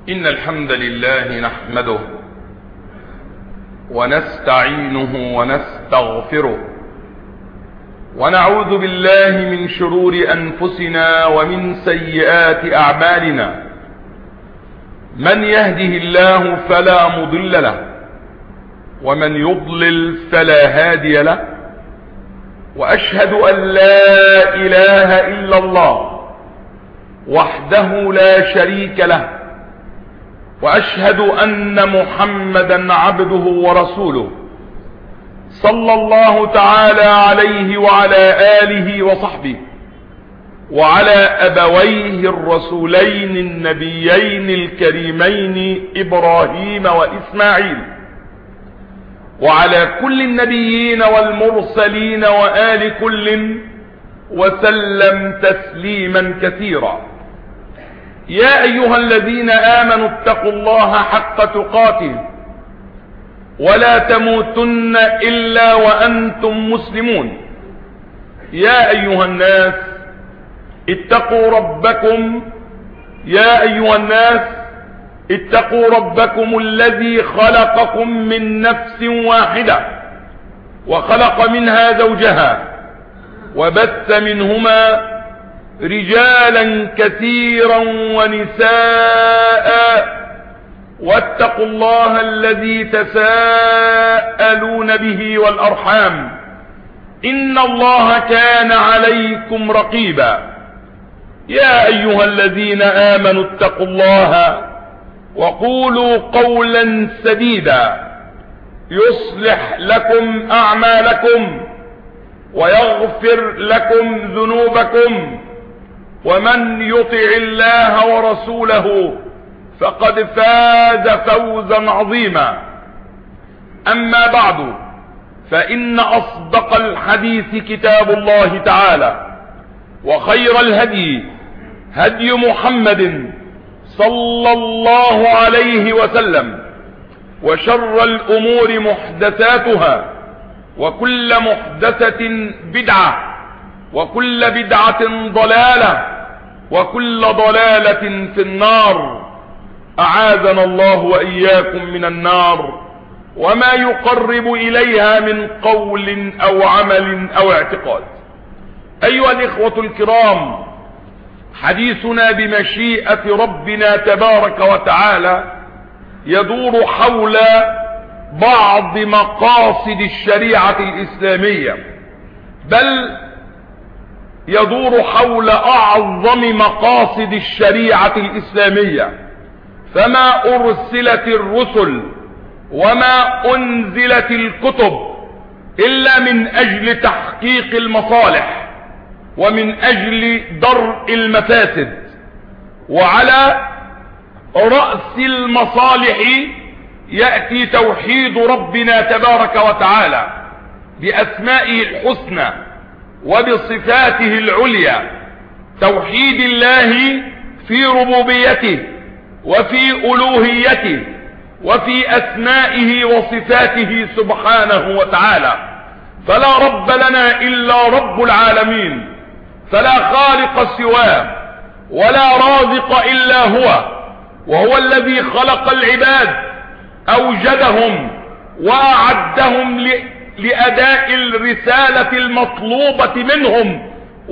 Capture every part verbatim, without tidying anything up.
إن الحمد لله نحمده ونستعينه ونستغفره ونعوذ بالله من شرور أنفسنا ومن سيئات أعمالنا. من يهده الله فلا مضل له ومن يضلل فلا هادي له، وأشهد أن لا إله إلا الله وحده لا شريك له، وأشهد أن محمدا عبده ورسوله صلى الله تعالى عليه وعلى آله وصحبه وعلى أبويه الرسولين النبيين الكريمين إبراهيم وإسماعيل، وعلى كل النبيين والمرسلين وآل كل وسلم تسليما كثيرا. يا أيها الذين آمنوا اتقوا الله حق تقاته ولا تموتن إلا وأنتم مسلمون. يا أيها الناس اتقوا ربكم يا أيها الناس اتقوا ربكم الذي خلقكم من نفس واحدة وخلق منها زوجها وبث منهما رجالا كثيرا ونساء، واتقوا الله الذي تساءلون به والأرحام إن الله كان عليكم رقيبا. يا أيها الذين آمنوا اتقوا الله وقولوا قولا سديدا يصلح لكم أعمالكم ويغفر لكم ذنوبكم، ومن يطع الله ورسوله فقد فاز فوزا عظيما. أما بعد، فإن أصدق الحديث كتاب الله تعالى، وخير الهدي هدي محمد صلى الله عليه وسلم، وشر الأمور محدثاتها، وكل محدثة بدعة، وكل بدعة ضلالة، وكل ضلالة في النار. أعاذنا الله وإياكم من النار وما يقرب إليها من قول أو عمل أو اعتقاد. أيها الإخوة الكرام، حديثنا بمشيئة ربنا تبارك وتعالى يدور حول بعض مقاصد الشريعة الإسلامية، بل يدور حول أعظم مقاصد الشريعة الإسلامية. فما أرسلت الرسل وما أنزلت الكتب إلا من أجل تحقيق المصالح ومن أجل درء المفاسد، وعلى رأس المصالح يأتي توحيد ربنا تبارك وتعالى بأسمائه الحسنى وبصفاته العليا، توحيد الله في ربوبيته وفي ألوهيته وفي أسمائه وصفاته سبحانه وتعالى. فلا رب لنا إلا رب العالمين، فلا خالق سواه ولا رازق إلا هو، وهو الذي خلق العباد، أوجدهم وأعدهم لأداء الرسالة المطلوبة منهم،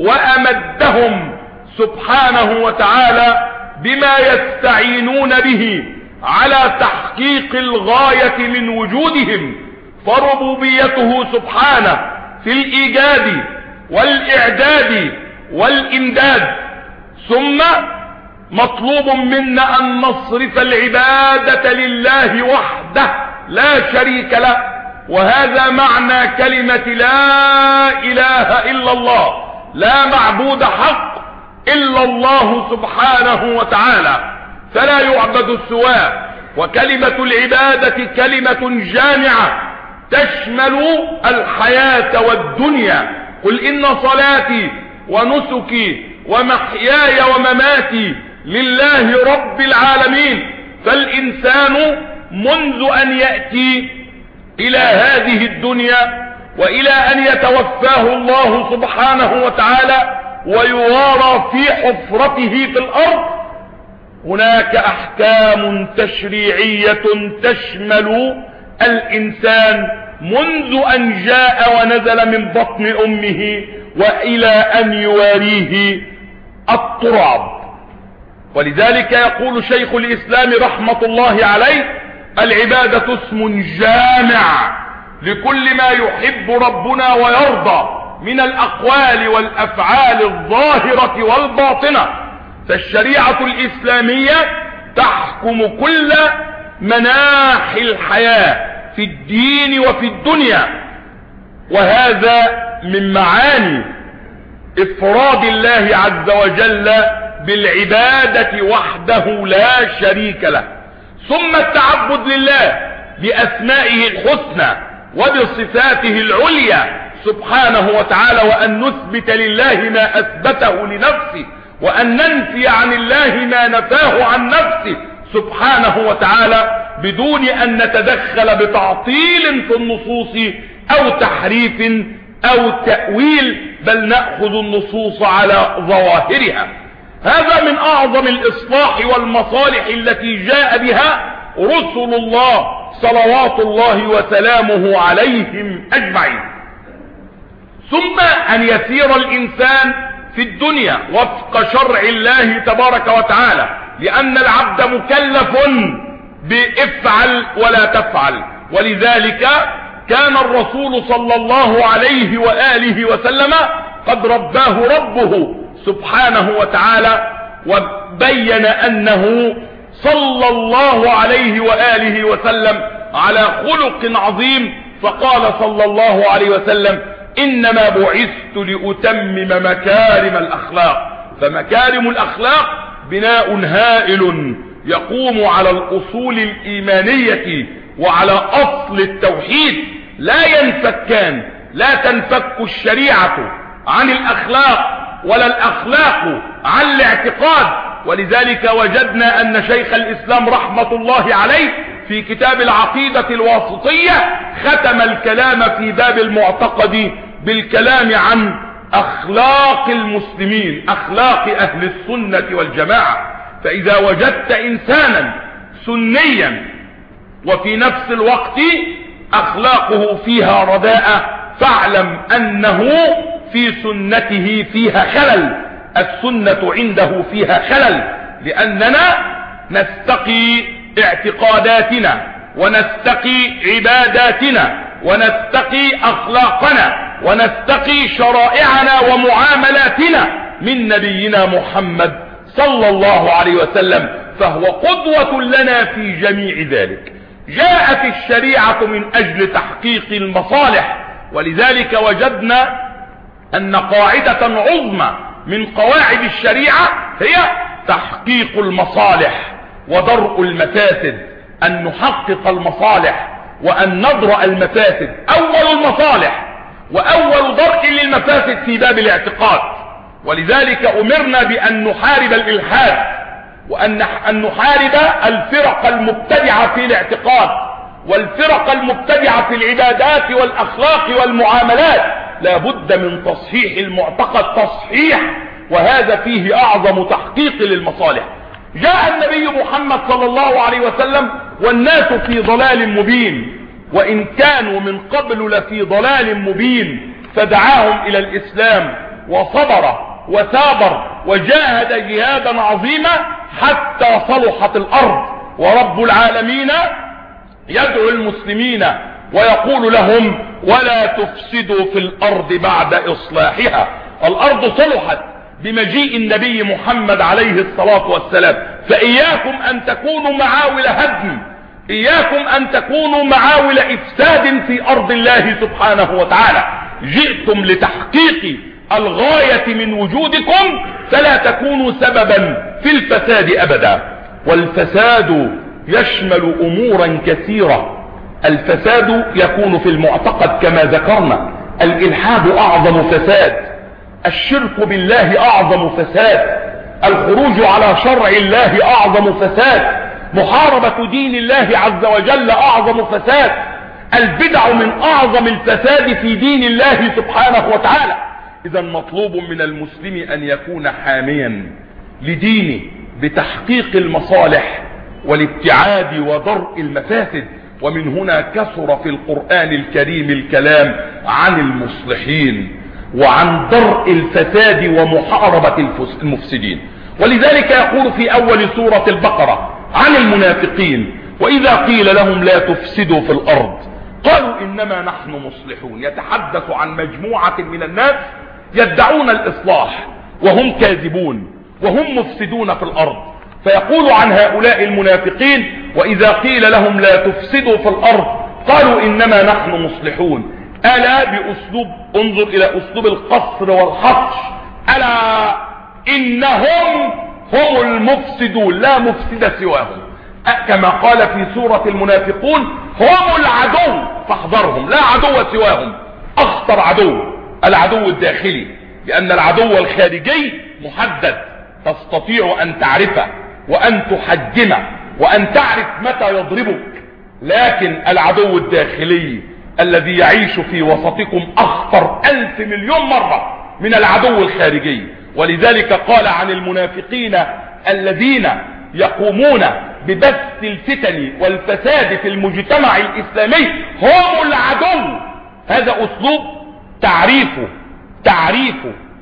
وأمدهم سبحانه وتعالى بما يستعينون به على تحقيق الغاية من وجودهم. فربوبيته سبحانه في الإيجاد والإعداد والإمداد، ثم مطلوب منا أن نصرف العبادة لله وحده لا شريك له، وهذا معنى كلمة لا إله إلا الله، لا معبود حق إلا الله سبحانه وتعالى، فلا يعبد سواه. وكلمة العبادة كلمة جامعة تشمل الحياة والدنيا. قل إن صلاتي ونسكي ومحياي ومماتي لله رب العالمين. فالإنسان منذ أن يأتي إلى هذه الدنيا وإلى أن يتوفاه الله سبحانه وتعالى ويوارى في حفرته في الأرض هناك احكام تشريعية تشمل الانسان منذ ان جاء ونزل من بطن امه والى ان يواريه التراب. ولذلك يقول شيخ الاسلام رحمة الله عليه: العبادة اسم جامع لكل ما يحب ربنا ويرضى من الاقوال والافعال الظاهرة والباطنة. فالشريعة الاسلامية تحكم كل مناحي الحياة في الدين وفي الدنيا، وهذا من معاني افراد الله عز وجل بالعبادة وحده لا شريك له، ثم التعبد لله باسمائه الحسنى وبصفاته العليا سبحانه وتعالى، وان نثبت لله ما اثبته لنفسه، وان ننفي عن الله ما نفاه عن نفسه سبحانه وتعالى، بدون ان نتدخل بتعطيل في النصوص او تحريف او تأويل، بل نأخذ النصوص على ظواهرها. هذا من اعظم الاصلاح والمصالح التي جاء بها رسل الله صلوات الله وسلامه عليهم اجمعين. ثم ان يسير الانسان في الدنيا وفق شرع الله تبارك وتعالى، لان العبد مكلف بافعل ولا تفعل. ولذلك كان الرسول صلى الله عليه وآله وسلم قد رباه ربه سبحانه وتعالى، وبين انه صلى الله عليه وآله وسلم على خلق عظيم، فقال صلى الله عليه وسلم: انما بعثت لاتمم مكارم الاخلاق. فمكارم الاخلاق بناء هائل يقوم على الاصول الايمانية وعلى اصل التوحيد، لا ينفكان، لا تنفك الشريعة عن الاخلاق ولا الاخلاق عن الاعتقاد. ولذلك وجدنا ان شيخ الاسلام رحمة الله عليه في كتاب العقيدة الواسطية ختم الكلام في باب المعتقد بالكلام عن اخلاق المسلمين، اخلاق اهل السنة والجماعة. فاذا وجدت انسانا سنيا وفي نفس الوقت اخلاقه فيها رداءة، فاعلم انه في سنته فيها خلل، السنة عنده فيها خلل، لاننا نستقي اعتقاداتنا ونستقي عباداتنا ونستقي اخلاقنا ونستقي شرائعنا ومعاملاتنا من نبينا محمد صلى الله عليه وسلم، فهو قدوة لنا في جميع ذلك. جاءت الشريعة من اجل تحقيق المصالح، ولذلك وجدنا ان قاعدة عظمى من قواعد الشريعة هي تحقيق المصالح ودرء المفاسد، ان نحقق المصالح وان ندرأ المفاسد. اول المصالح واول درء للمفاسد في باب الاعتقاد. ولذلك امرنا بان نحارب الالحاد، وان نحارب الفرق المبتدعة في الاعتقاد والفرق المبتدعة في العبادات والاخلاق والمعاملات. لا بد من تصحيح المعتقد تصحيح، وهذا فيه اعظم تحقيق للمصالح. جاء النبي محمد صلى الله عليه وسلم والناس في ضلال مبين، وان كانوا من قبل لفي ضلال مبين، فدعاهم الى الاسلام وصبر وثابر وجاهد جهادا عظيما حتى صلحت الارض. ورب العالمين يدعو المسلمين ويقول لهم: ولا تفسدوا في الارض بعد اصلاحها. الارض صلحت بمجيء النبي محمد عليه الصلاة والسلام، فاياكم ان تكونوا معاول هدم، اياكم ان تكونوا معاول افساد في ارض الله سبحانه وتعالى. جئتم لتحقيق الغاية من وجودكم، فلا تكونوا سببا في الفساد ابدا. والفساد يشمل امورا كثيرة. الفساد يكون في المعتقد كما ذكرنا، الالحاد اعظم فساد، الشرك بالله اعظم فساد، الخروج على شرع الله اعظم فساد، محاربة دين الله عز وجل اعظم فساد، البدع من اعظم الفساد في دين الله سبحانه وتعالى. اذا مطلوب من المسلم ان يكون حاميا لدينه بتحقيق المصالح والابتعاد ودرء المفاسد. ومن هنا كثر في القرآن الكريم الكلام عن المصلحين وعن درء الفساد ومحاربة المفسدين. ولذلك يقول في أول سورة البقرة عن المنافقين: وإذا قيل لهم لا تفسدوا في الأرض قالوا إنما نحن مصلحون. يتحدث عن مجموعة من الناس يدعون الإصلاح وهم كاذبون وهم مفسدون في الأرض. فيقول عن هؤلاء المنافقين: وإذا قيل لهم لا تفسدوا في الأرض قالوا إنما نحن مصلحون. ألا بأسلوب، انظر إلى أسلوب القصر والحصر، ألا إنهم هم المفسدون لا مفسد سواهم، كما قال في سورة المنافقون: هم العدو فاحذرهم، لا عدو سواهم. أخطر عدو العدو الداخلي، لأن العدو الخارجي محدد تستطيع أن تعرفه وأن تحجمه وأن تعرف متى يضربك، لكن العدو الداخلي الذي يعيش في وسطكم أخطر ألف مليون مرة من العدو الخارجي. ولذلك قال عن المنافقين الذين يقومون ببث الفتن والفساد في المجتمع الإسلامي: هم العدو. هذا أسلوب تعريفه تعريف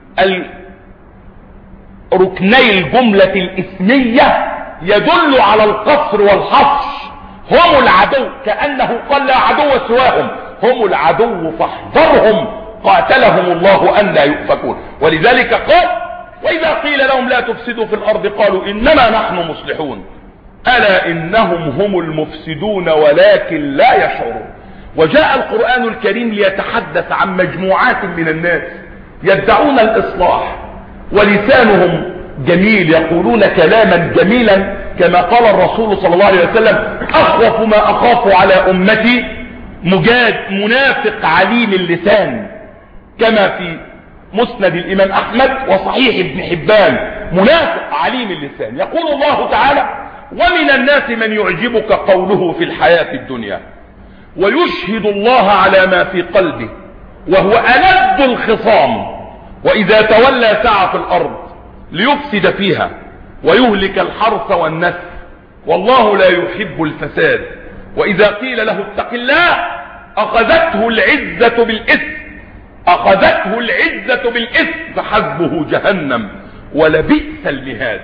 ركني الجملة الاسمية يدل على القصر والحصر. هم العدو، كأنه قال لا عدو سواهم، هم العدو فاحذرهم قاتلهم الله أن لا يؤفكون. ولذلك قال: وإذا قيل لهم لا تفسدوا في الأرض قالوا إنما نحن مصلحون ألا إنهم هم المفسدون ولكن لا يشعرون. وجاء القرآن الكريم ليتحدث عن مجموعات من الناس يدعون الإصلاح ولسانهم جميل، يقولون كلاما جميلا، كما قال الرسول صلى الله عليه وسلم: أخوف ما أخاف على أمتي مجاد منافق عليم اللسان، كما في مسند الإمام أحمد وصحيح ابن حبان: منافق عليم اللسان. يقول الله تعالى: ومن الناس من يعجبك قوله في الحياة الدنيا ويشهد الله على ما في قلبه وهو ألد الخصام وإذا تولى سعى في الأرض ليفسد فيها ويهلك الحرث والنسل والله لا يحب الفساد وإذا قيل له اتق الله أخذته العزة بالإثم أخذته العزة بالإثم فحسبه جهنم ولبئس المهاد.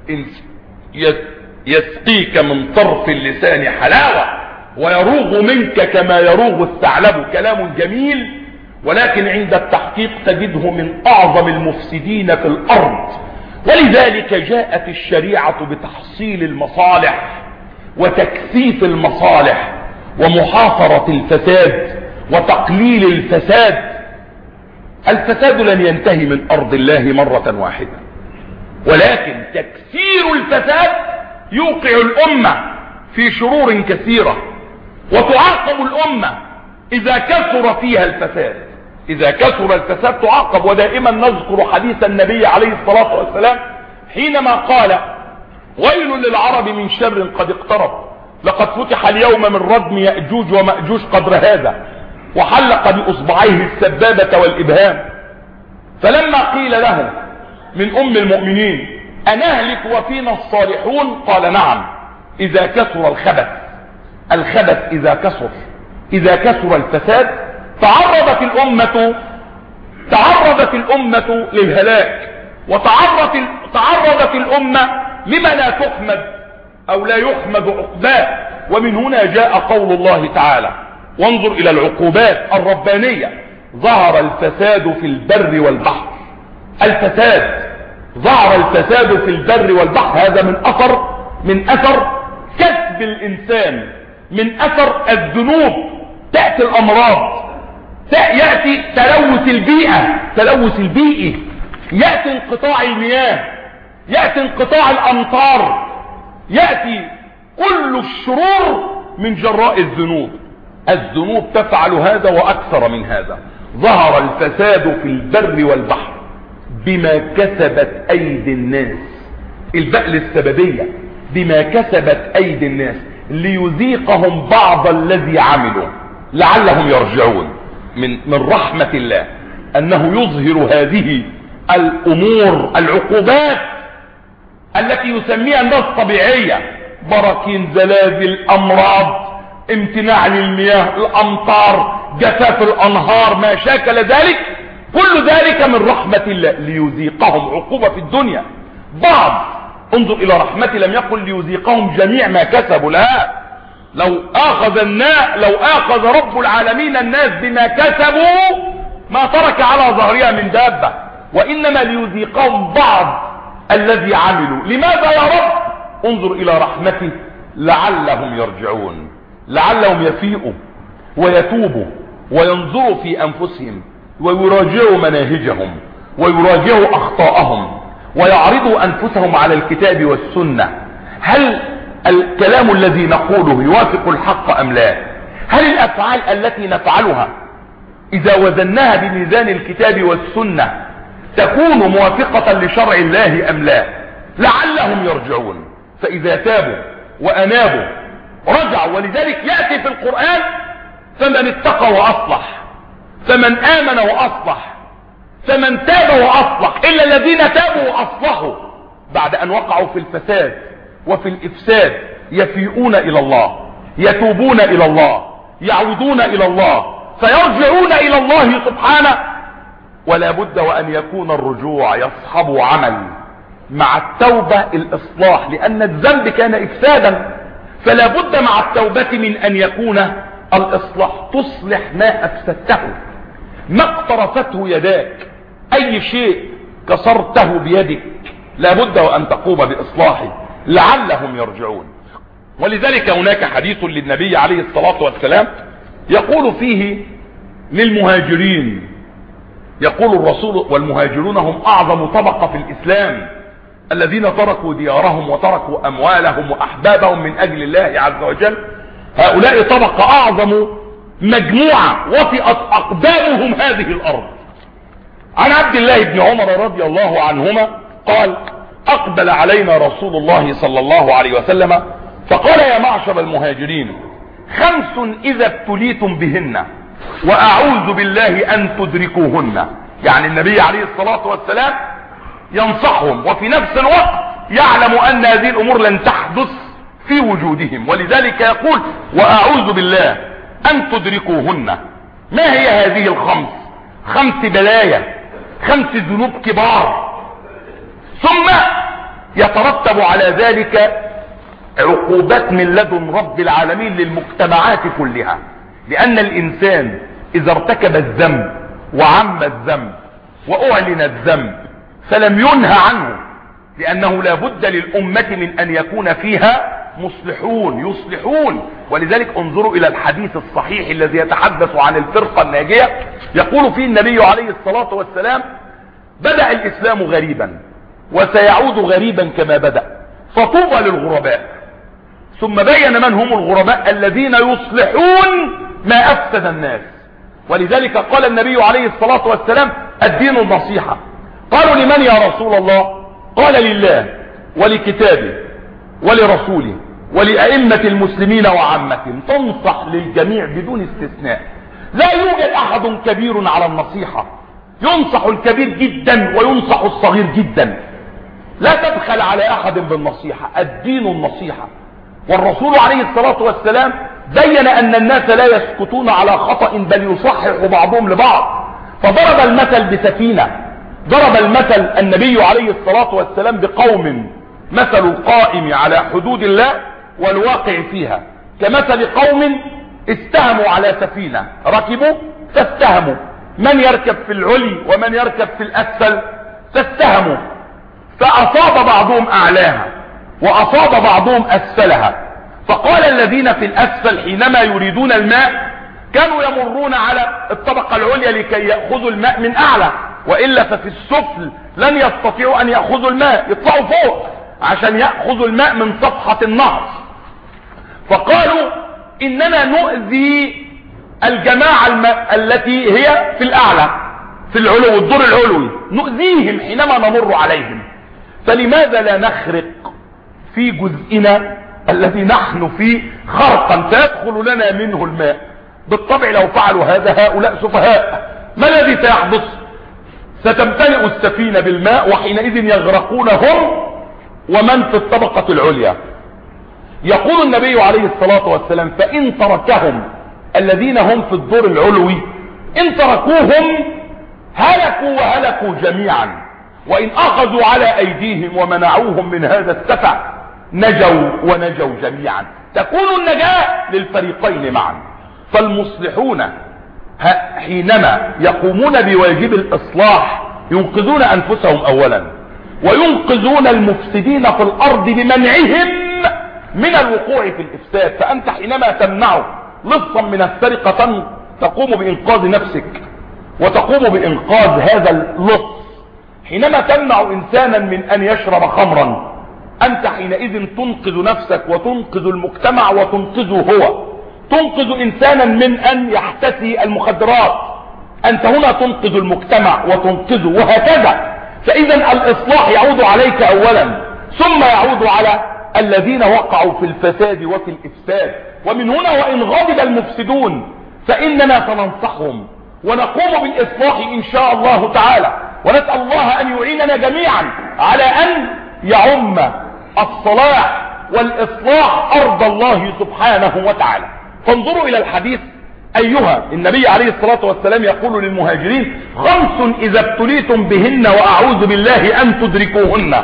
يسقيك من طرف اللسان حلاوة ويروغ منك كما يروغ الثعلب. كلام جميل، ولكن عند التحقيق تجده من أعظم المفسدين في الأرض. ولذلك جاءت الشريعة بتحصيل المصالح وتكثيف المصالح ومحاصرة الفساد وتقليل الفساد. الفساد لن ينتهي من أرض الله مرة واحدة، ولكن تكثير الفساد يوقع الأمة في شرور كثيرة، وتعاقب الأمة إذا كثر فيها الفساد. إذا كثر الفساد تعاقب. ودائما نذكر حديث النبي عليه الصلاة والسلام حينما قال: ويل للعرب من شر قد اقترب، لقد فتح اليوم من ردم يأجوج ومأجوج قدر هذا، وحلق بأصبعيه السبابة والإبهام. فلما قيل له من أم المؤمنين: أنهلك وفينا الصالحون؟ قال: نعم، إذا كثر الخبث. الخبث إذا كثر إذا كثر الفساد تعرضت الأمة تعرضت الأمة للهلاك، وتعرضت تعرضت الأمة لما لا تحمد أو لا يحمد عقباه. ومن هنا جاء قول الله تعالى: وانظر إلى العقوبات الربانية: ظهر الفساد في البر والبحر. الفساد ظهر الفساد في البر والبحر، هذا من أثر من أثر كسب الإنسان، من أثر الذنوب. تأتي الأمراض، يأتي تلوث البيئة تلوث البيئي، يأتي انقطاع المياه، يأتي انقطاع الأمطار، يأتي كل الشرور من جراء الذنوب. الذنوب تفعل هذا وأكثر من هذا. ظهر الفساد في البر والبحر بما كسبت أيدي الناس. البأل السببية بما كسبت أيدي الناس ليذيقهم بعض الذي عملوا لعلهم يرجعون. من من رحمة الله أنه يظهر هذه الأمور العقوبات التي يسميها الناس طبيعية، براكين، زلازل، امراض، امتناع للمياه، الامطار، جفاف الانهار، ما شاكل ذلك، كل ذلك من رحمة الله ليذيقهم عقوبة في الدنيا. بعض، انظر الى رحمته، لم يقل ليذيقهم جميع ما كسبوا، لا، لو اخذ الناس لو اخذ رب العالمين الناس بما كسبوا ما ترك على ظهرها من دابة، وانما ليذيقهم بعض الذي عملوا. لماذا يا رب؟ انظر الى رحمته لعلهم يرجعون، لعلهم يفيقوا ويتوبوا وينظروا في انفسهم ويراجعوا مناهجهم ويراجعوا اخطاءهم ويعرضوا انفسهم على الكتاب والسنة. هل الكلام الذي نقوله يوافق الحق ام لا؟ هل الافعال التي نفعلها اذا وزناها بميزان الكتاب والسنة تكون موافقة لشرع الله ام لا؟ لعلهم يرجعون. فاذا تابوا وانابوا رجعوا. ولذلك يأتي في القرآن فمن اتقى واصلح، فمن امن واصلح، فمن تاب واصلح، الا الذين تابوا واصلحوا بعد ان وقعوا في الفساد وفي الافساد يفيئون الى الله، يتوبون الى الله، يعودون الى الله، فيرجعون الى الله سبحانه. ولا بد وان يكون الرجوع يصحب عمل مع التوبة الاصلاح، لان الذنب كان افسادا، فلا بد مع التوبة من ان يكون الاصلاح. تصلح ما افسدته، ما اقترفته يداك، اي شيء كسرته بيدك لا بد وان تقوم باصلاحه لعلهم يرجعون. ولذلك هناك حديث للنبي عليه الصلاة والسلام يقول فيه للمهاجرين، يقول الرسول: والمهاجرون هم اعظم طبقة في الاسلام، الذين تركوا ديارهم وتركوا اموالهم واحبابهم من اجل الله عز وجل. هؤلاء طبقة اعظم مجموعة وطئت اقدامهم هذه الارض. عن عبد الله بن عمر رضي الله عنهما قال: اقبل علينا رسول الله صلى الله عليه وسلم فقال: يا معشر المهاجرين، خمس اذا ابتليتم بهن واعوذ بالله ان تدركوهن. يعني النبي عليه الصلاة والسلام ينصحهم وفي نفس الوقت يعلم ان هذه الامور لن تحدث في وجودهم، ولذلك يقول: واعوذ بالله ان تدركوهن. ما هي هذه الخمس؟ خمس بلايا، خمس ذنوب كبار، ثم يترتب على ذلك عقوبات من لدن رب العالمين للمجتمعات كلها. لان الانسان اذا ارتكب الذنب وعم الذنب واعلن الذنب فلم ينهى عنه، لانه لا بد للامة من ان يكون فيها مصلحون يصلحون. ولذلك انظروا الى الحديث الصحيح الذي يتحدث عن الفرقة الناجية، يقول فيه النبي عليه الصلاة والسلام: بدأ الاسلام غريبا وسيعود غريبا كما بدأ، فطوبى للغرباء. ثم بين من هم الغرباء: الذين يصلحون ما افسد الناس. ولذلك قال النبي عليه الصلاة والسلام: الدين النصيحة. قالوا: لمن يا رسول الله؟ قال: لله ولكتابه ولرسوله ولأئمة المسلمين وعامتهم. تنصح للجميع بدون استثناء، لا يوجد احد كبير على النصيحة، ينصح الكبير جدا وينصح الصغير جدا، لا تبخل على احد بالنصيحة، الدين النصيحة. والرسول عليه الصلاة والسلام بين ان الناس لا يسكتون على خطأ بل يصحح بعضهم لبعض، فضرب المثل بسفينة، ضرب المثل النبي عليه الصلاة والسلام بقوم مثل القائم على حدود الله والواقع فيها كمثل قوم استهموا على سفينة، ركبوا فاستهموا، من يركب في العلي ومن يركب في الاسفل، فاستهموا، فاصاب بعضهم اعلاها واصاب بعضهم اسفلها. فقال الذين في الاسفل حينما يريدون الماء كانوا يمرون على الطبقة العليا لكي يأخذوا الماء من اعلى، وإلا ففي السفل لن يستطيعوا ان يأخذوا الماء، يطلعوا فوق عشان يأخذوا الماء من صفحة النهر. فقالوا: اننا نؤذي الجماعة الم... التي هي في الاعلى في العلو، الدور العلوي، نؤذيهم حينما نمر عليهم، فلماذا لا نخرق في جزئنا الذي نحن فيه خرقا فيدخل لنا منه الماء؟ بالطبع لو فعلوا هذا هؤلاء سفهاء. ما الذي سيحدث؟ ستمتلئ السفينة بالماء، وحينئذ يغرقون هم ومن في الطبقة العليا. يقول النبي عليه الصلاة والسلام فإن تركهم الذين هم في الدور العلوي، إن تركوهم هلكوا وهلكوا جميعا، وإن أخذوا على أيديهم ومنعوهم من هذا السفع نجوا ونجوا جميعا. تكون النجاة للفريقين معا. فالمصلحون حينما يقومون بواجب الإصلاح ينقذون أنفسهم أولا، وينقذون المفسدين في الأرض بمنعهم من الوقوع في الإفساد. فأنت حينما تمنع لصا من السرقة تقوم بإنقاذ نفسك وتقوم بإنقاذ هذا اللص. حينما تمنع إنسانا من أن يشرب خمرا أنت حينئذ تنقذ نفسك وتنقذ المجتمع وتنقذه هو. تنقذ إنسانا من أن يحتسي المخدرات، أنت هنا تنقذ المجتمع وتنقذه، وهكذا. فإذا الإصلاح يعود عليك أولا، ثم يعود على الذين وقعوا في الفساد وفي الإفساد. ومن هنا وإن غضب المفسدون فإننا سننصحهم ونقوم بالإصلاح إن شاء الله تعالى، ونسأل الله أن يعيننا جميعا على أن يعم الصلاح والإصلاح أرض الله سبحانه وتعالى. فانظروا إلى الحديث أيها النبي عليه الصلاة والسلام يقول للمهاجرين خمس إذا ابتليتم بهن وأعوذ بالله أن تدركوهن.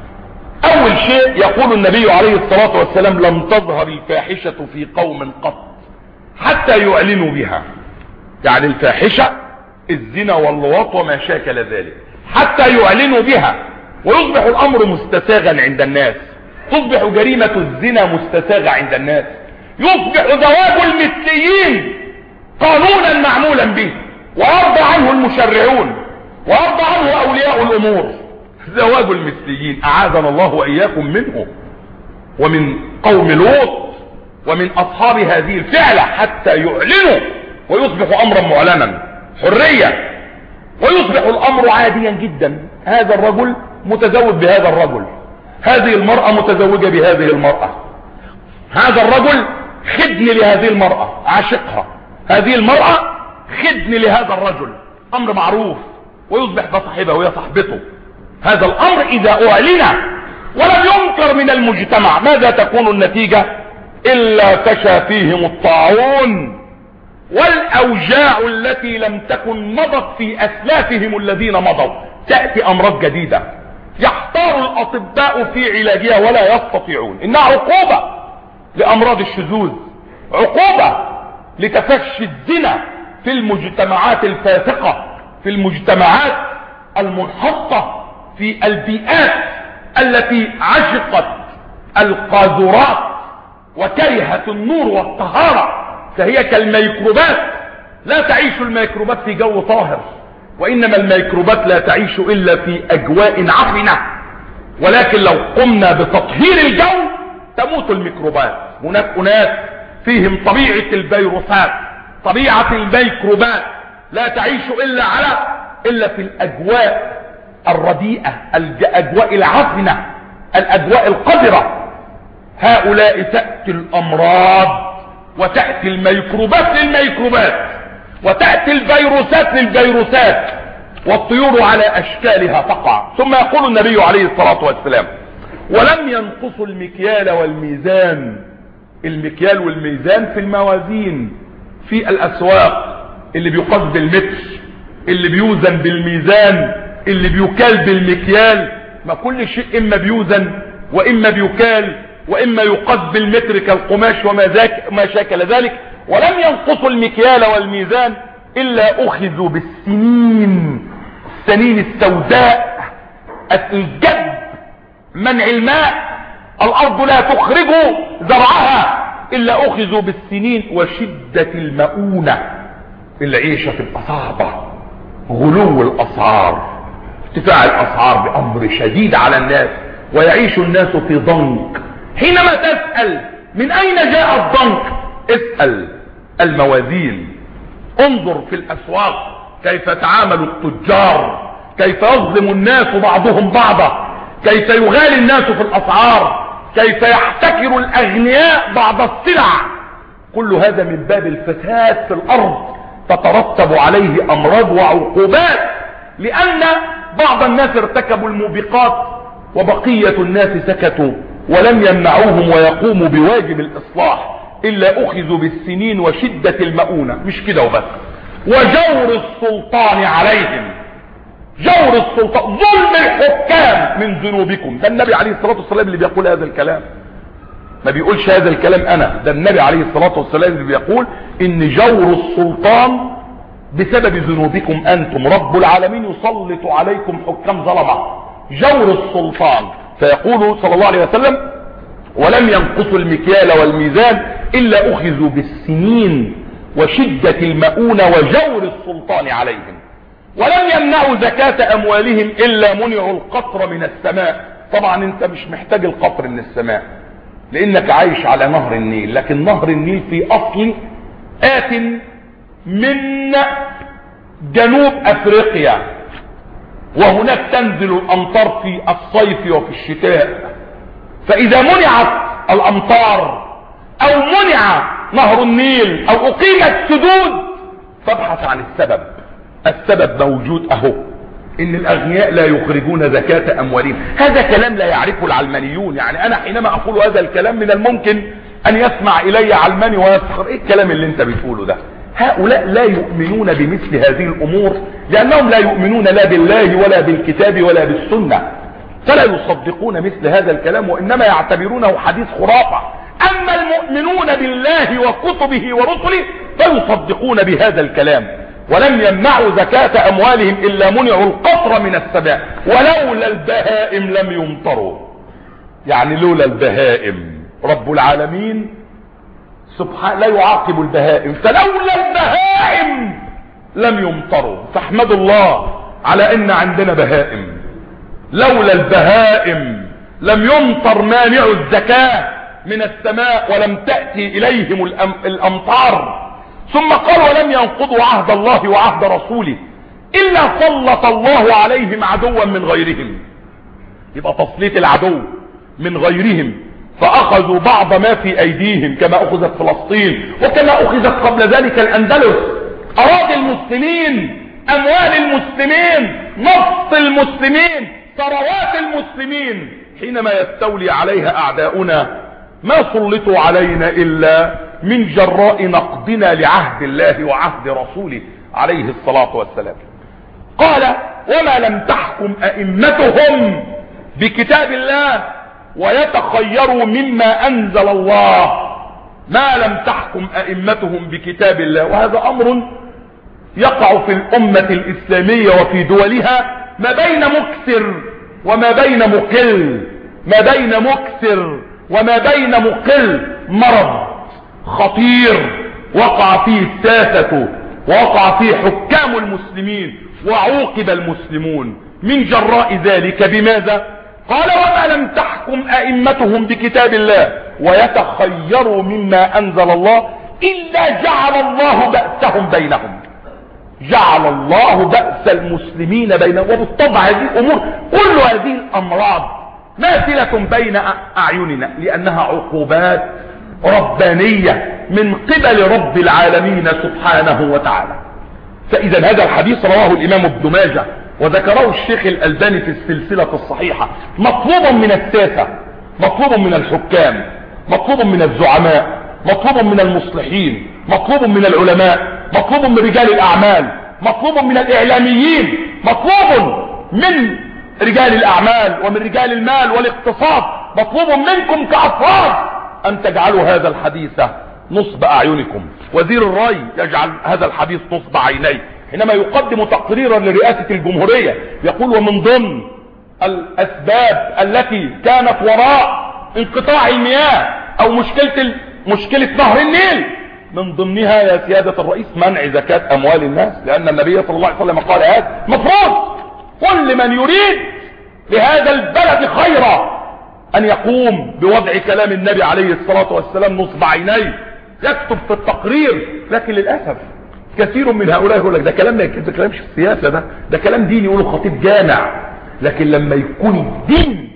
أول شيء يقول النبي عليه الصلاة والسلام لم تظهر الفاحشة في قوم قط حتى يعلنوا بها. يعني الفاحشة الزنا واللواط وما شاكل ذلك حتى يعلنوا بها، ويصبح الأمر مستساغا عند الناس. تصبح جريمة الزنا مستساغة عند الناس، يصبح زواج المثليين قانونا معمولا به ويرضى عنه المشرعون ويرضى عنه أولياء الأمور. زواج المثليين أعاذنا الله وإياكم منه ومن قوم لوط ومن أصحاب هذه الفعلة، حتى يعلنوا ويصبح أمرا معلنا حرية، ويصبح الأمر عاديا جدا. هذا الرجل متزوج بهذا الرجل، هذه المرأة متزوجة بهذه المرأة، هذا الرجل خدن لهذه المرأة عاشقها، هذه المرأة خدن لهذا الرجل، أمر معروف، ويصبح ده صاحبه وهي صاحبته. هذا الأمر إذا أعلن ولم ينكر من المجتمع ماذا تكون النتيجة؟ إلا فشى فيهم الطاعون والأوجاع التي لم تكن مضت في أسلافهم الذين مضوا. تأتي أمراض جديدة يحتار الأطباء في علاجها ولا يستطيعون. إنها عقوبة لأمراض الشذوذ، عقوبة لتفشي الزنا في المجتمعات الفاسقة، في المجتمعات المنحطة، في البيئات التي عشقت القاذورات وكرهت النور والطهارة، فهي كالميكروبات. لا تعيش الميكروبات في جو طاهر، وإنما الميكروبات لا تعيش إلا في أجواء عفنة. ولكن لو قمنا بتطهير الجو تموت الميكروبات. هناك أناس فيهم طبيعة الفيروسات، طبيعة الميكروبات لا تعيش إلا على إلا في الأجواء الرديئة، الأجواء العفنة، الأجواء القذرة. هؤلاء تأتي الأمراض وتأتي الميكروبات للميكروبات وتأتي الفيروسات للفيروسات، والطيور على أشكالها تقع. ثم يقول النبي عليه الصلاة والسلام ولم ينقصوا المكيال والميزان. المكيال والميزان في الموازين في الأسواق، اللي بيقاس بالمتر، اللي بيوزن بالميزان، اللي بيكال بالمكيال. ما كل شيء إما بيوزن وإما بيكال وإما يقاس بالمتر كالقماش وما ذاك ما شاكل ذلك. ولم ينقصوا المكيال والميزان إلا أخذوا بالسنين، السنين السوداء، الجد، منع الماء، الأرض لا تخرج زرعها إلا أخذوا بالسنين، وشدة المؤونة. العيشة تبقى صعبة، غلو الأسعار، ارتفاع الأسعار بأمر شديد على الناس، ويعيش الناس في ضنك. حينما تسأل من أين جاء الضنك؟ اسأل الموازين، انظر في الأسواق كيف تعامل التجار، كيف يظلم الناس بعضهم بعضا، كيف يغالي الناس في الأسعار، كيف يحتكر الأغنياء بعض السلع. كل هذا من باب الفساد في الأرض، تترتب عليه أمراض وعقوبات، لأن بعض الناس ارتكبوا الموبقات وبقية الناس سكتوا ولم يمنعوهم ويقوموا بواجب الإصلاح إلا أخذوا بالسنين وشدة المؤونة. مش كده وبس، وجور السلطان عليهم، جور السلطان، ظلم الحكام من ذنوبكم. ده النبي عليه الصلاة والسلام اللي بيقول هذا الكلام، ما بيقولش هذا الكلام أنا، ده النبي عليه الصلاة والسلام اللي بيقول إن جور السلطان بسبب ذنوبكم أنتم، رب العالمين يسلط عليكم حكام ظلمة. جور السلطان، فيقول صلى الله عليه وسلم ولم ينقصوا المكيال والميزان إلا أخذوا بالسنين وشدة المؤونة وجور السلطان عليهم، ولم يمنعوا زكاة أموالهم إلا منعوا القطر من السماء. طبعا انت مش محتاج القطر من السماء لانك عايش على نهر النيل، لكن نهر النيل في اصل آت من جنوب افريقيا، وهناك تنزل الامطار في الصيف وفي الشتاء. فاذا منعت الامطار او منع نهر النيل او اقيمت سدود فابحث عن السبب. السبب موجود اهو، ان الاغنياء لا يخرجون زكاة اموالهم. هذا كلام لا يعرفه العلمانيون. يعني انا حينما اقول هذا الكلام من الممكن ان يسمع الي علماني ويسخر، ايه الكلام اللي انت بتقوله ده؟ هؤلاء لا يؤمنون بمثل هذه الامور لانهم لا يؤمنون لا بالله ولا بالكتاب ولا بالسنة، فلا يصدقون مثل هذا الكلام وانما يعتبرونه حديث خرافة. اما المؤمنون بالله وكتبه ورسله فيصدقون بهذا الكلام. ولم يمنعوا زكاة اموالهم الا منعوا القطر من السماء ولولا البهائم لم يمطروا. يعني لولا البهائم رب العالمين سبحانه لا يعاقب البهائم، فلولا البهائم لم يمطروا. فاحمد الله على ان عندنا بهائم. لولا البهائم لم يمطر مانع الزكاة من السماء ولم تأتي اليهم الامطار. ثم قال ولم ينقضوا عهد الله وعهد رسوله الا سلط الله عليهم عدوا من غيرهم. يبقى تسليط العدو من غيرهم، فاخذوا بعض ما في ايديهم كما اخذت فلسطين وكما اخذت قبل ذلك الاندلس. اراضي المسلمين، اموال المسلمين، نفط المسلمين، ثروات المسلمين، حينما يستولي عليها اعداؤنا ما سلطوا علينا الا من جراء نقضنا لعهد الله وعهد رسوله عليه الصلاة والسلام. قال وما لم تحكم ائمتهم بكتاب الله ويتخيروا مما انزل الله. ما لم تحكم ائمتهم بكتاب الله، وهذا امر يقع في الامة الاسلامية وفي دولها ما بين مكسر وما بين مقل، ما بين مكسر وما بين مقل. مرض خطير وقع فيه الساسة ووقع فيه حكام المسلمين وعوقب المسلمون من جراء ذلك. بماذا؟ قال وما لم تحكم ائمتهم بكتاب الله ويتخيروا مما انزل الله الا جعل الله بأسهم بينهم. جعل الله بأس المسلمين بينهم. وبالطبع هذه الامور كل هذه الامراض ماثلة بين اعيننا لانها عقوبات ربانية من قبل رب العالمين سبحانه وتعالى. فاذا هذا الحديث رواه الامام ابن ماجه وذكره الشيخ الألباني في السلسلة الصحيحة. مطلوب من الساسة، مطلوب من الحكام، مطلوب من الزعماء، مطلوب من المصلحين، مطلوب من العلماء، مطلوب من رجال الاعمال، مطلوب من الاعلاميين، مطلوب من رجال الاعمال ومن رجال المال والاقتصاد، مطلوب منكم كافراد ان تجعلوا هذا الحديث نصب اعينكم. وزير الري يجعل هذا الحديث نصب عينيه حينما يقدم تقريرا لرئاسة الجمهورية، يقول ومن ضمن الاسباب التي كانت وراء انقطاع المياه او مشكلة مشكلة نهر النيل من ضمنها يا سيادة الرئيس منع زكاة اموال الناس، لان النبي صلى الله عليه وسلم قال هذا مفروض كل من يريد لهذا البلد خيرا ان يقوم بوضع كلام النبي عليه الصلاة والسلام نصب عينيه، يكتب في التقرير. لكن للأسف كثير من هؤلاء يقول لك ده كلام ما ده كلام مش السياسة، ده ده كلام ديني، يقولوا خطيب جامع. لكن لما يكون الدين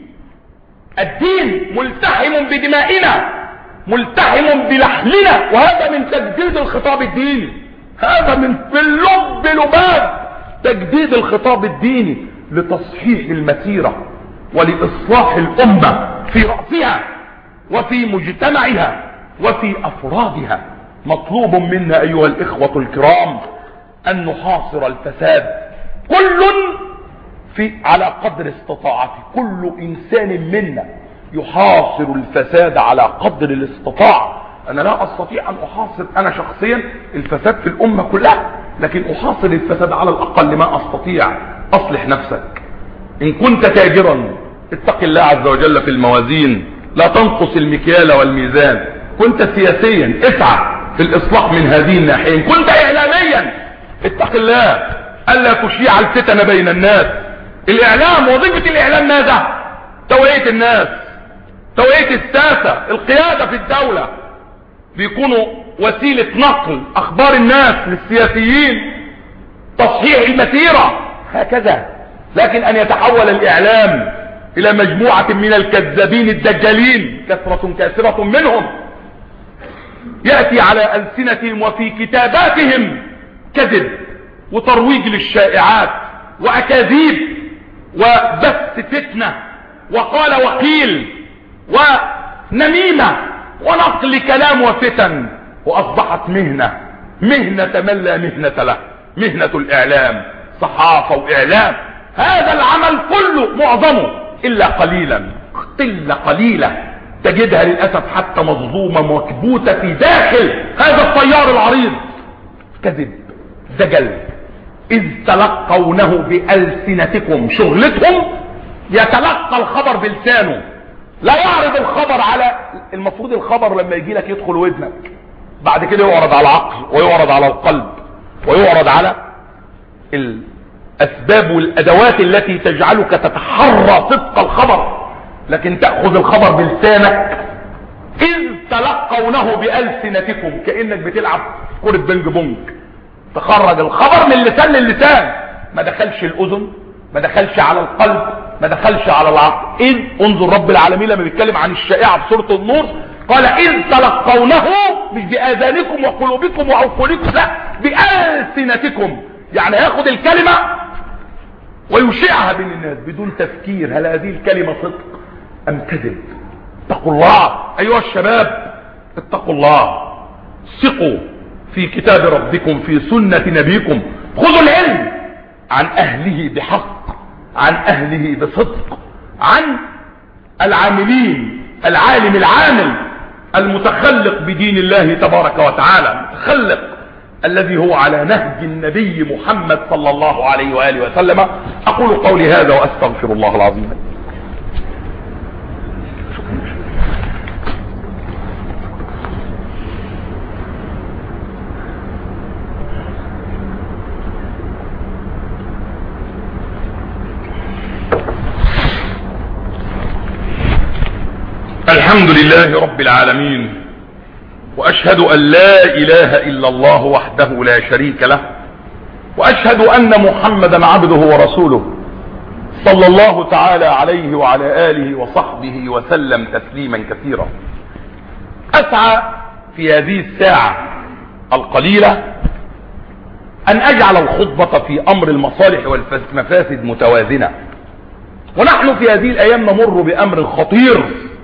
الدين ملتحم بدمائنا، ملتحم بلحمنا، وهذا من تجديد الخطاب الديني، هذا من في اللب لباب تجديد الخطاب الديني لتصحيح المسيرة ولإصلاح الأمة في رأسها وفي مجتمعها وفي أفرادها. مطلوب منا أيها الإخوة الكرام أن نحاصر الفساد، كل في على قدر استطاعته، كل إنسان منا يحاصر الفساد على قدر الاستطاعة. أنا لا أستطيع أن أحاصر أنا شخصيا الفساد في الأمة كلها، لكن أحاصر الفساد على الأقل ما أستطيع. أصلح نفسك. إن كنت تاجرا اتق الله عز وجل في الموازين، لا تنقص المكيال والميزان. كنت سياسيا اسعى في الإصلاح من هذه الناحية. إن كنت إعلاميا اتق الله ألا تشيع الفتن بين الناس. الإعلام، وظيفة الإعلام ماذا؟ توعية الناس، توعية الساسة، القيادة في الدولة، بيكونوا وسيلة نقل أخبار الناس للسياسيين، تصحيح المسيرة، هكذا. لكن أن يتحول الإعلام إلى مجموعة من الكذابين الدجالين، كثرة كثيرة منهم، يأتي على ألسنتهم وفي كتاباتهم كذب وترويج للشائعات وأكاذيب وبث فتنة وقال وقيل ونميمة ونقل كلام وفتن، وأصبحت مهنة مهنة من لا مهنة له، مهنة الإعلام، صحافة وإعلام. هذا العمل كله معظمه إلا قليلا قلة قليلة تجدها للأسف حتى مظلومة مكبوتة في داخل هذا الطيار العريض. كذب، دجل. إذ تلقونه بألسنتكم، شغلتهم يتلقى الخبر بلسانه، لا يعرض الخبر على المفروض الخبر لما يجي لك يدخل ودنك، بعد كده يعرض على العقل ويعرض على القلب ويعرض على الأسباب والأدوات التي تجعلك تتحرى صدق الخبر. لكن تأخذ الخبر بلسانك. إذ تلقونه بألسنتكم، كأنك بتلعب كرة بنج بونج، تخرج الخبر من لسان للسان، ما دخلش الأذن، ما دخلش على القلب، ما دخلش على العقل. إذ انظر رب العالمين لما بيتكلم عن الشائعة في سورة النور قال إذ تلقونه، مش بآذانكم وقلوبكم وعقولكم، لا، بألسنتكم. يعني هياخد الكلمة ويشيعها بين الناس بدون تفكير، هل هذه الكلمة صدق أم كذب؟ اتقوا الله أيها الشباب، اتقوا الله، ثقوا في كتاب ربكم، في سنة نبيكم، خذوا العلم عن أهله بحق، عن أهله بصدق، عن العاملين، العالم العامل المتخلق بدين الله تبارك وتعالى، المتخلق الذي هو على نهج النبي محمد صلى الله عليه وآله وسلم. أقول قولي هذا وأستغفر الله العظيم. الحمد لله رب العالمين، وأشهد أن لا إله إلا الله وحده لا شريك له، وأشهد أن محمدا عبده ورسوله صلى الله تعالى عليه وعلى آله وصحبه وسلم تسليما كثيرا. أسعى في هذه الساعة القليلة أن أجعل الخطبة في أمر المصالح والمفاسد متوازنة. ونحن في هذه الأيام نمر بأمر خطير،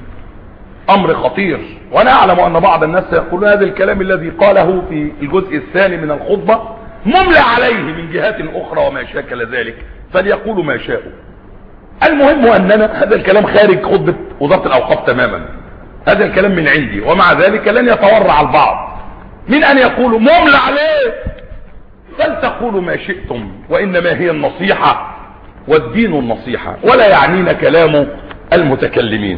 أمر خطير. وأنا أعلم أن بعض الناس يقولون هذا الكلام الذي قاله في الجزء الثاني من الخطبة مملى عليه من جهات أخرى وما شاكل ذلك، فليقولوا ما شاءوا. المهم أننا هذا الكلام خارج خطبة وزارة الأوقاف تماما، هذا الكلام من عندي، ومع ذلك لن يتورع البعض من أن يقولوا مملى عليه، فلتقولوا ما شئتم، وإنما هي النصيحة والدين النصيحة، ولا يعنينا كلام المتكلمين.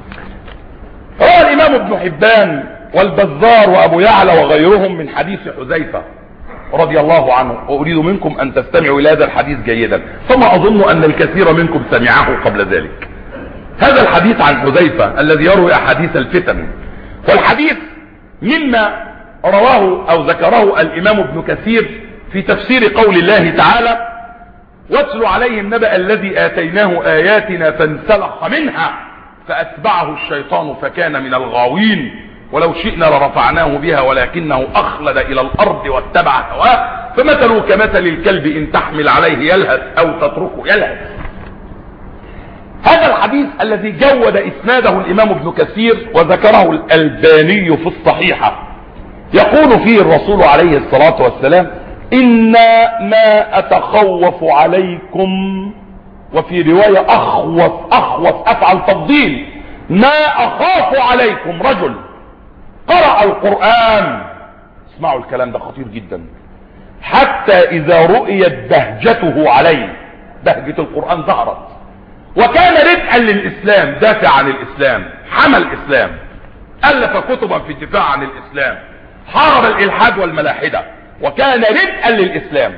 روى الإمام ابن حبان والبزار وأبو يعلى وغيرهم من حديث حذيفة رضي الله عنه، وأريد منكم أن تستمعوا إلى هذا الحديث جيدا، فما أظن أن الكثير منكم سمعه قبل ذلك. هذا الحديث عن حذيفة الذي يروي أحاديث الفتن، والحديث مما رواه أو ذكره الإمام ابن كثير في تفسير قول الله تعالى واتل عليهم نبأ الذي آتيناه آياتنا فانسلخ منها فأتبعه الشيطان فكان من الغاوين ولو شئنا لرفعناه بها ولكنه أخلد إلى الأرض واتبع هواه فمثله كمثل الكلب إن تحمل عليه يلهث أو تتركه يلهث. هذا الحديث الذي جود اسناده الامام ابن كثير وذكره الألباني في الصحيحة، يقول فيه الرسول عليه الصلاة والسلام: إن ما أتخوف عليكم، وفي رواية أخوف أخوف أفعل تفضيل، ما أخاف عليكم رجل قرأ القرآن، اسمعوا الكلام ده خطير جدا، حتى إذا رؤيت بهجته عليه، بهجة القرآن ظهرت، وكان ردءا للإسلام، دافع عن الإسلام، حمى الإسلام، ألف كتبا في الدفاع عن الإسلام، حارب الإلحاد والملاحدة، وكان ردءا للإسلام،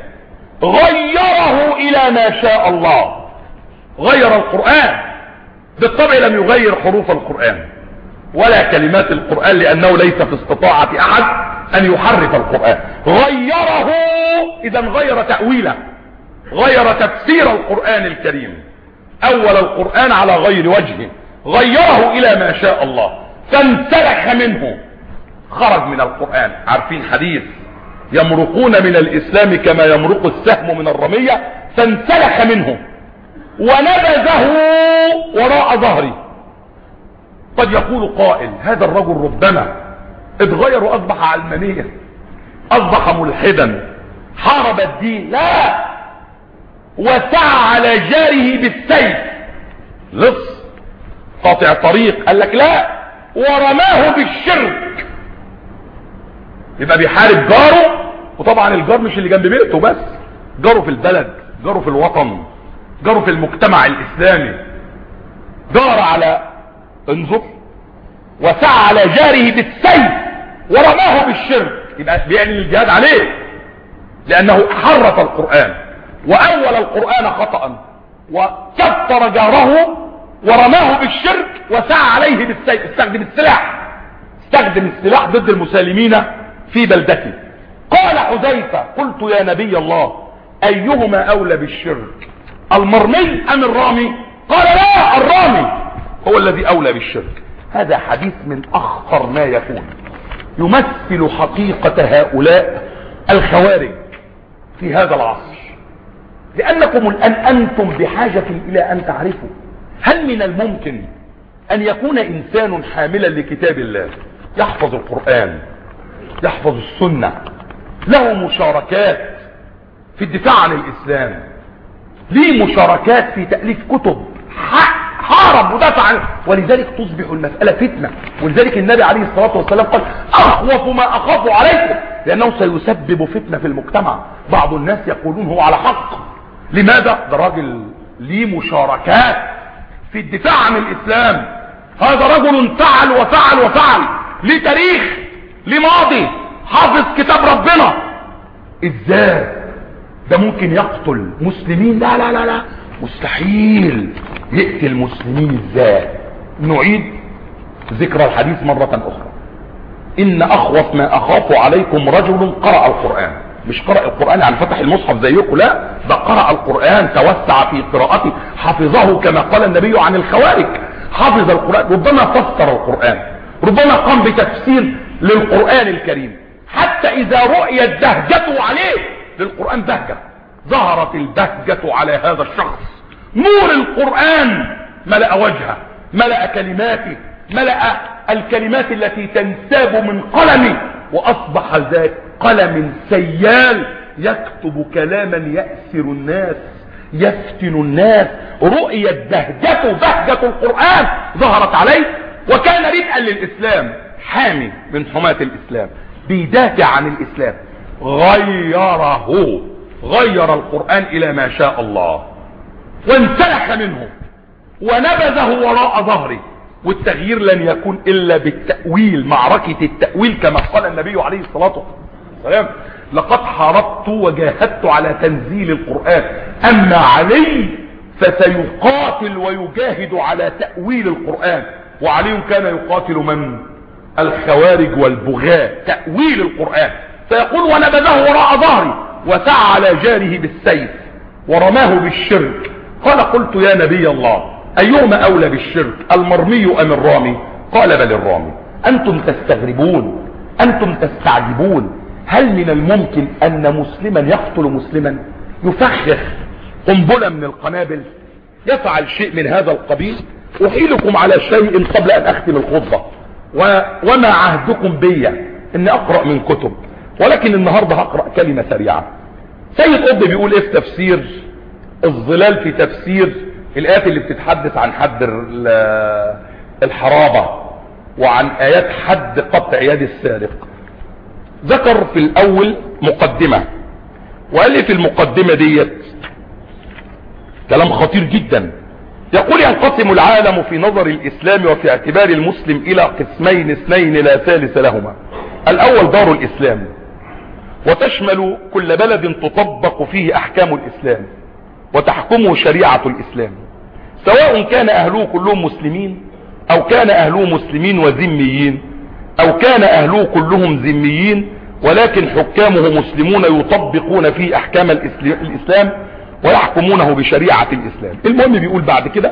غيره إلى ما شاء الله، غير القرآن، بالطبع لم يغير حروف القرآن ولا كلمات القرآن، لأنه ليس في استطاعة أحد أن يحرف القرآن، غيره، إذا غير تأويله، غير تفسير القرآن الكريم، أول القرآن على غير وجهه، غيره إلى ما شاء الله، فانسلخ منه، خرج من القرآن. عارفين حديث يمرقون من الإسلام كما يمرق السهم من الرمية، فانسلخ منه ونبذه وراء ظهري. قد يقول قائل: هذا الرجل ربما اتغير وأصبح علمانيا، أصبح ملحدا، حارب الدين. لا، وسعى على جاره بالسيف، لص قاطع طريق، قال لك لا، ورماه بالشرك، يبقى بيحارب جاره. وطبعا الجار مش اللي جنب بيته بس، جاره في البلد، جاره في الوطن، جاره في المجتمع الإسلامي، جار على، انظر، وسعى على جاره بالسيف ورماه بالشرك، يبقى بيعني الجهاد عليه، لأنه حرف القرآن وأول القرآن خطأ، وكفر جاره ورماه بالشرك وسعى عليه بالسيف، استخدم السلاح، استخدم السلاح ضد المسالمين في بلدته. قال حذيفة: قلت يا نبي الله أيهما أولى بالشرك، المرمي أم الرامي؟ قال: لا، الرامي هو الذي أولى بالشرك. هذا حديث من أخطر ما يكون، يمثل حقيقة هؤلاء الخوارج في هذا العصر، لأنكم الآن أنتم بحاجة إلى أن تعرفوا هل من الممكن أن يكون إنسان حاملا لكتاب الله، يحفظ القرآن، يحفظ السنة، له مشاركات في الدفاع عن الإسلام، ليه مشاركات في تأليف كتب، حارب ودافع عنه، ولذلك تصبح المسألة فتنة. ولذلك النبي عليه الصلاة والسلام قال: أخوف ما أخاف عليكم، لأنه سيسبب فتنة في المجتمع. بعض الناس يقولون هو على حق، لماذا؟ ده راجل ليه مشاركات في الدفاع عن الإسلام، هذا رجل فعل وفعل وفعل، ليه تاريخ، ليه ماضي، حافظ كتاب ربنا. ازاي ده ممكن يقتل مسلمين؟ لا لا لا لا، مستحيل يقتل مسلمين. ازاي؟ نعيد ذكر الحديث مرة اخرى: ان اخوف ما اخاف عليكم رجل قرأ القرآن، مش قرأ القرآن يعني فتح المصحف زيكم، لا، ده قرأ القرآن، توسع في قراءته، حفظه كما قال النبي عن الخوارج، حفظ القرآن، ربما فسر القرآن، ربما قام بتفسير للقرآن الكريم، حتى اذا رؤيت بهجته عليه، للقرآن بهجة، ظهرت البهجة على هذا الشخص، نور القرآن ملأ وجهه، ملأ كلماته، ملأ الكلمات التي تنساب من قلمه، واصبح ذاك قلم سيال يكتب كلاما يأسر الناس، يفتن الناس. رؤيت بهجته، بهجة القرآن ظهرت عليه، وكان ردءا للإسلام، حامي من حماة الإسلام، بيدافع عن الإسلام، غيره، غير القرآن إلى ما شاء الله، وانسلخ منه ونبذه وراء ظهره. والتغيير لن يكون إلا بالتأويل، معركة التأويل، كما قال النبي عليه الصلاة والسلام: لقد حاربت وجاهدت على تنزيل القرآن، أما علي فسيقاتل ويجاهد على تأويل القرآن. وعلي كان يقاتل من؟ الخوارج والبغاة، تأويل القرآن. فيقول: ونبذه وراء ظهري وسعى على جاره بالسيف ورماه بالشرك. قال: قلت يا نبي الله أيهما أولى بالشرك، المرمي أم الرامي؟ قال: بل الرامي. أنتم تستغربون، أنتم تستعجبون، هل من الممكن أن مسلما يقتل مسلما، يفخخ قنبلة من القنابل، يفعل شيء من هذا القبيل احيلكم على شيء قبل ان اختم الخطبة. و... وما عهدكم بي ان اقرأ من كتب، ولكن النهاردة هقرأ كلمة سريعة. سيد قطب بيقول ايه في تفسير الظلال في تفسير الايات اللي بتتحدث عن حد الحرابة وعن ايات حد قطع يد السارق. ذكر في الاول مقدمة، وقال لي في المقدمة ديت كلام خطير جدا. يقول ينقسم العالم في نظر الاسلام وفي اعتبار المسلم الى قسمين اثنين لا ثالث لهما. الاول دار الاسلام، وتشمل كل بلد تطبق فيه احكام الاسلام وتحكمه شريعة الاسلام، سواء كان اهله كلهم مسلمين او كان اهله مسلمين وذميين، او كان اهله كلهم ذميين ولكن حكامه مسلمون يطبقون فيه احكام الاسلام ويحكمونه بشريعة الاسلام. المهم بيقول بعد كده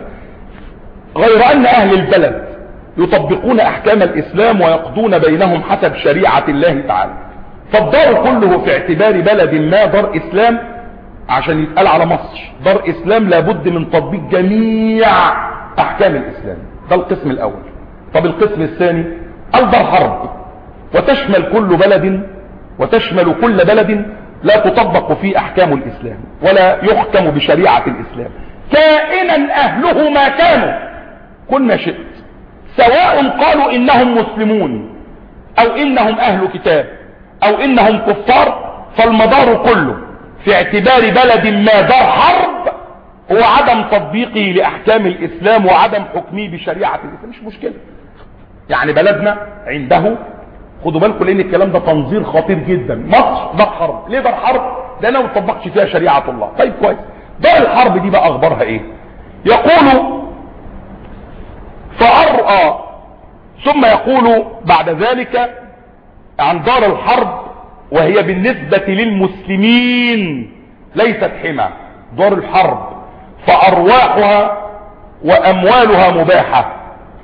غير ان اهل البلد يطبقون احكام الاسلام ويقضون بينهم حسب شريعة الله تعالى. فالدار كله في اعتبار بلد ما دار اسلام، عشان يتقال على مصر دار اسلام لابد من تطبيق جميع احكام الاسلام. ده القسم الاول. طب القسم الثاني الدار حرب، وتشمل كل بلد وتشمل كل بلد لا تطبق فيه احكام الاسلام ولا يحكم بشريعة الاسلام، كائنا اهله ما كانوا كنا شئت، سواء قالوا انهم مسلمون او انهم اهل كتاب او انهم كفار. فالمدار كله في اعتبار بلد ما دار حرب هو عدم تطبيقه لاحكام الاسلام وعدم حكمه بشريعة الاسلام. مش مشكلة يعني بلدنا عنده، خدوا بالكم لان الكلام ده تنظير خطير جدا. مصر دار حرب. ليه دار حرب؟ لانها ما بتطبقش فيها شريعة الله. طيب كويس، دار الحرب دي بقى اخبارها ايه؟ يقول فأرأى، ثم يقول بعد ذلك عن دار الحرب وهي بالنسبة للمسلمين ليست حمى. دار الحرب فأرواحها وأموالها مباحة.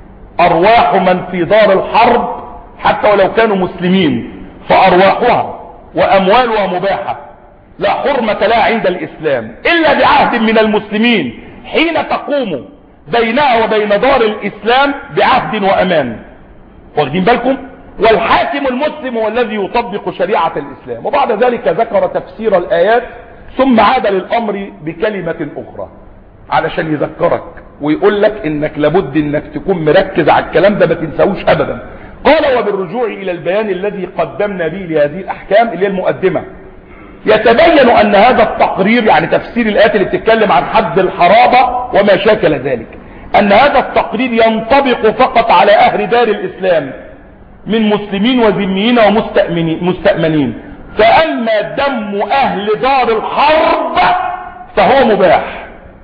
أرواح من في دار الحرب حتى ولو كانوا مسلمين فأرواحها وأموالها مباحة، لا حرمة لها عند الإسلام إلا بعهد من المسلمين حين تقوم بينها وبين دار الإسلام بعهد وأمان. واخدين بالكم؟ والحاكم المسلم هو الذي يطبق شريعة الإسلام. وبعد ذلك ذكر تفسير الآيات ثم عاد للأمر بكلمة أخرى علشان يذكرك ويقول لك انك لابد انك تكون مركز على الكلام ده ما تنساوش ابدا. قال وبالرجوع الى البيان الذي قدمنا به لهذه الاحكام اللي هي المقدمة، يتبين ان هذا التقرير يعني تفسير الايات اللي بتتكلم عن حد الحرابة وما شاكل ذلك، ان هذا التقرير ينطبق فقط على اهل دار الاسلام من مسلمين وذميين ومستأمنين. فاما دم اهل دار الحرب فهو مباح.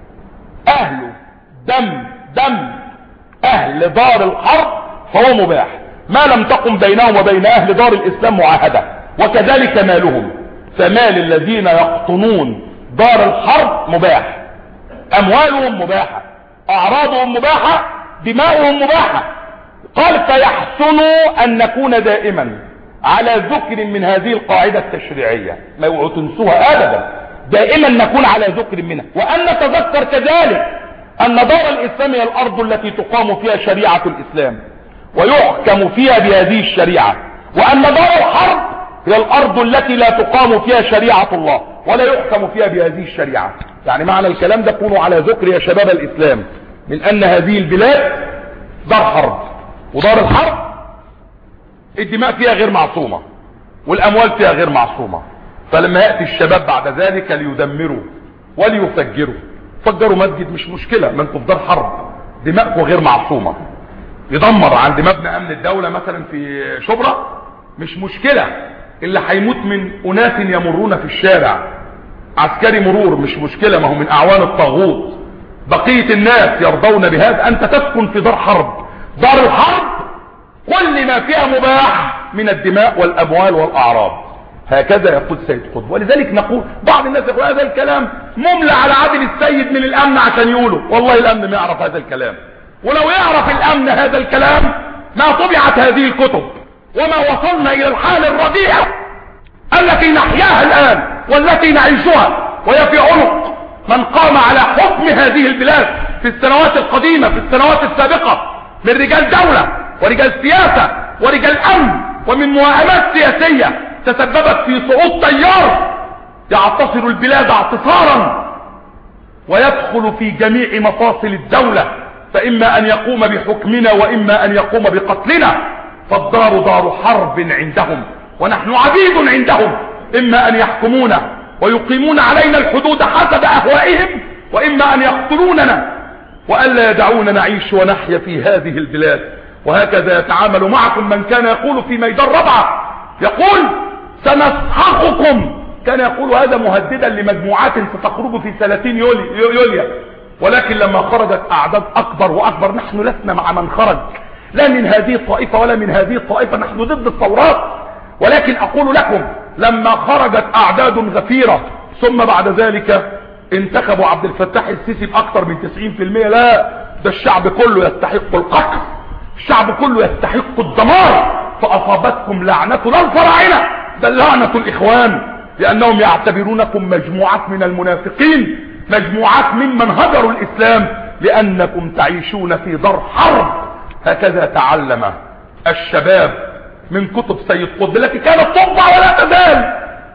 اهل دم دم اهل دار الحرب فهو مباح ما لم تقم بينهم وبين اهل دار الاسلام معاهدة، وكذلك مالهم. فمال الذين يقطنون دار الحرب مباح، اموالهم مباحة، اعراضهم مباحة، دماؤهم مباحة. قال فيحسن ان نكون دائما على ذكر من هذه القاعدة التشريعية، ما يوعوا تنسوها ابدا، دائما نكون على ذكر منها. وان نتذكر كذلك ان دار الاسلام هي الارض التي تقام فيها شريعة الاسلام ويحكم فيها بهذه الشريعة، وان دار الحرب هي الارض التي لا تقام فيها شريعة الله ولا يحكم فيها بهذه الشريعة. يعني معنى الكلام ده كونوا على ذكر يا شباب الاسلام من ان هذه البلاد دار حرب، ودار الحرب الدماء فيها غير معصومة والاموال فيها غير معصومة. فلما يأتي الشباب بعد ذلك ليدمروا وليفجروا، فجروا مسجد مش مشكلة، ما انتوا في دار حرب دماءكم غير معصومة. يدمر عند مبنى امن الدولة مثلا في شبرا مش مشكلة، اللي هيموت من اناس يمرون في الشارع عسكري مرور مش مشكلة، ما هو من اعوان الطاغوت. بقية الناس يرضون بهذا. انت تسكن في دار حرب، دار الحرب كل ما فيها مباح من الدماء والاموال والاعراض. هكذا يقول سيد قطب. ولذلك نقول بعض الناس يقول هذا الكلام مملى على عادل السيد من الامن عشان يقولوا. والله الامن ما يعرف هذا الكلام، ولو يعرف الامن هذا الكلام ما طبعت هذه الكتب وما وصلنا الى الحالة الرديئة التي نحياها الان والتي نعيشها، وهي في عنق من قام على حكم هذه البلاد في السنوات القديمة في السنوات السابقة من رجال دولة ورجال سياسة ورجال امن ومن مواهمات سياسية تسببت في صعود تيار يعتصر البلاد اعتصارا ويدخل في جميع مفاصل الدولة، فإما أن يقوم بحكمنا وإما أن يقوم بقتلنا. فالدار دار حرب عندهم ونحن عبيد عندهم، إما أن يحكمونا ويقيمون علينا الحدود حسب أهوائهم، وإما أن يقتلوننا وألا يدعونا نعيش ونحيا في هذه البلاد. وهكذا يتعامل معكم من كان يقول في ميدان ربعة، يقول سنسحقكم، كان يقول هذا مهددا لمجموعات ستخرج في ثلاثين يوليو، ولكن لما خرجت أعداد أكبر وأكبر نحن لسنا مع من خرج، لا من هذه الطائفة ولا من هذه الطائفة، نحن ضد الثورات. ولكن أقول لكم لما خرجت أعداد غفيرة ثم بعد ذلك انتخبوا عبد الفتاح السيسي بأكثر من تسعين في المئة، لا، ده الشعب كله يستحق القتل، الشعب كله يستحق الدمار، فأصابتكم لعنة لا الفراعنة بل لعنة الإخوان، لأنهم يعتبرونكم مجموعات من المنافقين، مجموعات ممن هجروا الإسلام، لأنكم تعيشون في دار حرب. هكذا تعلم الشباب من كتب سيد قطب التي كانت تطبع ولا تزال،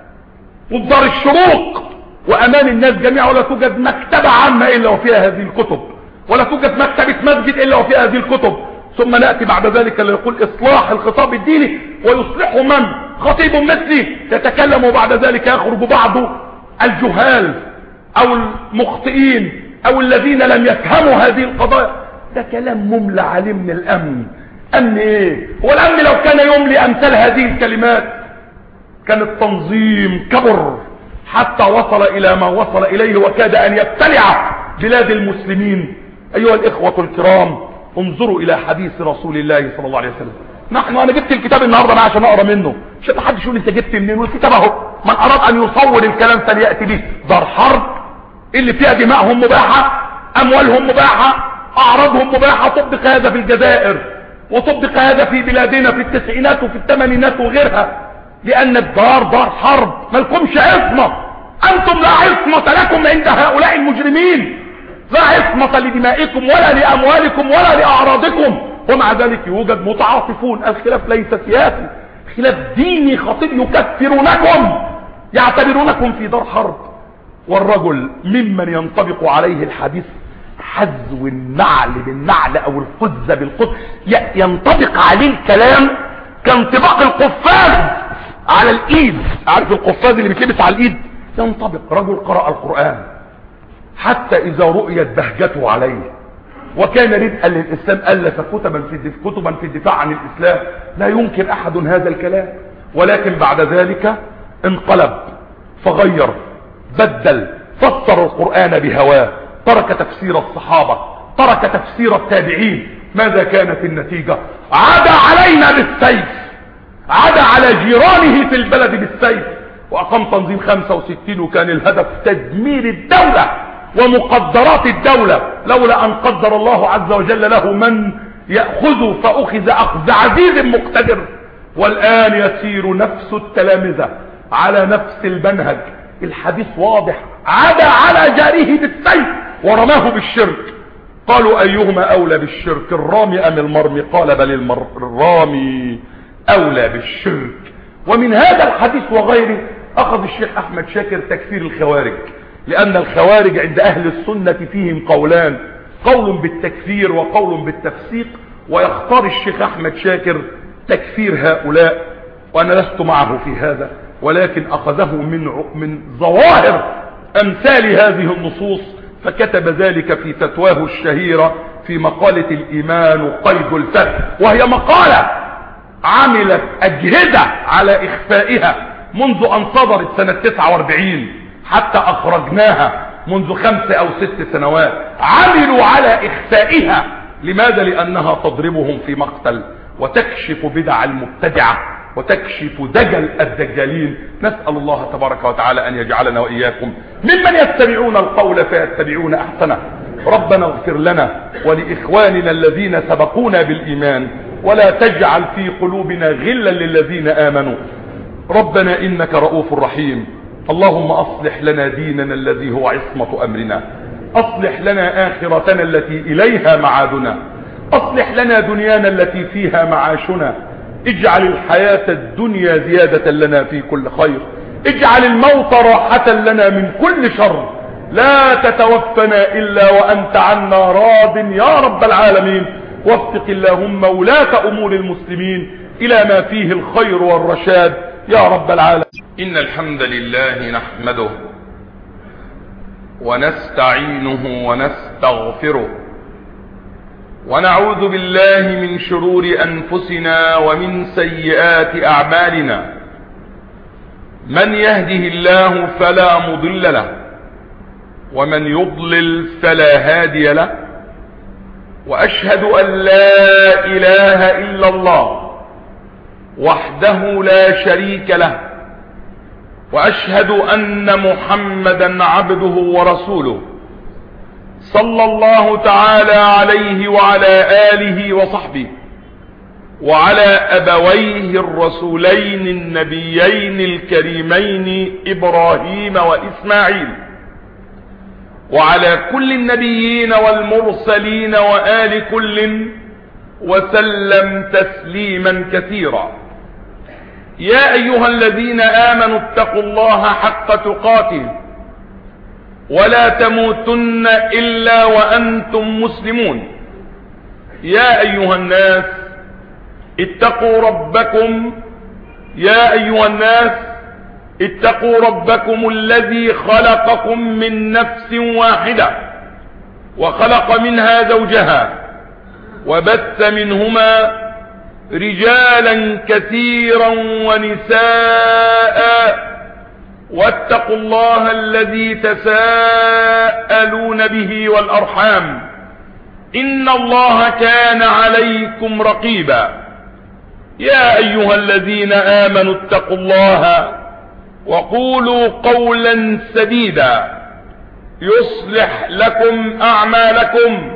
ودار الشروق وأمام الناس جميعا، ولا توجد مكتبة عامة إلا وفيها هذه الكتب، ولا توجد مكتبة مسجد إلا وفيها هذه الكتب. ثم نأتي بعد ذلك ليقول إصلاح الخطاب الديني، ويصلح من؟ خطيب مثلي يتكلم، وبعد ذلك يخرج بعض الجهال أو المخطئين أو الذين لم يفهموا هذه القضايا. ده كلام مملى عليه من الأمن. أمن إيه؟ هو الأمن لو كان يملي أمثال هذه الكلمات كان التنظيم كبر حتى وصل إلى ما وصل إليه وكاد أن يبتلع بلاد المسلمين. أيها الإخوة الكرام، انظروا إلى حديث رسول الله صلى الله عليه وسلم. نحن أنا جبت الكتاب النهاردة أنا عشان أقرأ منه، مش حد يقول أنت جبت منين، والكتاب أهو، من أراد أن يصور الكلام فليأتي به. دار حرب اللي فيها دماءهم مباحة، أموالهم مباحة، أعراضهم مباحة. طبق هذا في الجزائر وطبق هذا في بلادنا في التسعينات وفي الثمانينات وغيرها، لأن الدار دار حرب، ما لكمش عصمة، أنتم لا عصمة لكم عند هؤلاء المجرمين، لا عصمة لدمائكم ولا لأموالكم ولا لأعراضكم. ومع ذلك يوجد متعاطفون. الخلاف ليس سياسي، خلاف ديني خطير، يكفرونكم، يعتبرونكم في دار حرب. والرجل ممن ينطبق عليه الحديث حذو النعل بالنعل او القذ بالقذ، ينطبق عليه الكلام كانطباق القفاز على الايد، عارف القفاز اللي بيتلبس على الايد؟ ينطبق. رجل قرأ القرآن حتى اذا رؤيت بهجته عليه وكان ردءا للاسلام الف كتبا في كتبا في الدفاع عن الاسلام، لا ينكر احد هذا الكلام. ولكن بعد ذلك انقلب فغير بدل، فسر القرآن بهواه، ترك تفسير الصحابة، ترك تفسير التابعين. ماذا كانت النتيجة؟ عاد علينا بالسيف، عاد على جيرانه في البلد بالسيف، وأقام تنظيم خمسة وستين، وكان الهدف تدمير الدولة ومقدرات الدولة، لولا أن قدر الله عز وجل له من يأخذ فأخذ أخذ عزيز مقتدر. والآن يسير نفس التلامذة على نفس المنهج. الحديث واضح، عاد على جاره بالسيف ورماه بالشرك. قالوا أيهما أولى بالشرك، الرامي أم المرمي؟ قال بل المر... الرامي أولى بالشرك. ومن هذا الحديث وغيره أخذ الشيخ أحمد شاكر تكفير الخوارج، لأن الخوارج عند أهل السنة فيهم قولان، قول بالتكفير وقول بالتفسيق، ويختار الشيخ أحمد شاكر تكفير هؤلاء، وأنا لست معه في هذا، ولكن أخذه من من ظواهر أمثال هذه النصوص، فكتب ذلك في فتواه الشهيرة في مقالة الإيمان قيد الفهم، وهي مقالة عملت أجهزة على إخفائها منذ أن صدرت سنة تسعة واربعين حتى أخرجناها منذ خمس أو ست سنوات، عملوا على إخفائها. لماذا؟ لأنها تضربهم في مقتل وتكشف بدع المبتدعة وتكشف دجل الدجالين. نسأل الله تبارك وتعالى أن يجعلنا وإياكم ممن يتبعون القول فيتبعون أحسنه. ربنا اغفر لنا ولإخواننا الذين سبقونا بالإيمان، ولا تجعل في قلوبنا غلا للذين آمنوا. ربنا إنك رؤوف رحيم، اللهم أصلح لنا ديننا الذي هو عصمة أمرنا، أصلح لنا آخرتنا التي إليها معادنا، أصلح لنا دنيانا التي فيها معاشنا، اجعل الحياة الدنيا زيادة لنا في كل خير، اجعل الموت راحة لنا من كل شر، لا تتوفنا إلا وأنت عنا راض يا رب العالمين. وفق اللهم ولاة أمور المسلمين إلى ما فيه الخير والرشاد يا رب العالمين. إن الحمد لله نحمده ونستعينه ونستغفره ونعوذ بالله من شرور أنفسنا ومن سيئات أعمالنا، من يهده الله فلا مضل له ومن يضلل فلا هادي له، وأشهد أن لا إله إلا الله وحده لا شريك له، وأشهد أن محمدا عبده ورسوله صلى الله تعالى عليه وعلى آله وصحبه وعلى أبويه الرسولين النبيين الكريمين إبراهيم وإسماعيل، وعلى كل النبيين والمرسلين وآل كل وسلم تسليما كثيرا. يا أيها الذين آمنوا اتقوا الله حق تقاته ولا تموتن إلا وأنتم مسلمون. يا أيها الناس اتقوا ربكم يا أيها الناس اتقوا ربكم الذي خلقكم من نفس واحدة وخلق منها زوجها وبث منهما رجالا كثيرا ونساء، واتقوا الله الذي تساءلون به والأرحام إن الله كان عليكم رقيبا. يا أيها الذين آمنوا اتقوا الله وقولوا قولا سديدا يصلح لكم أعمالكم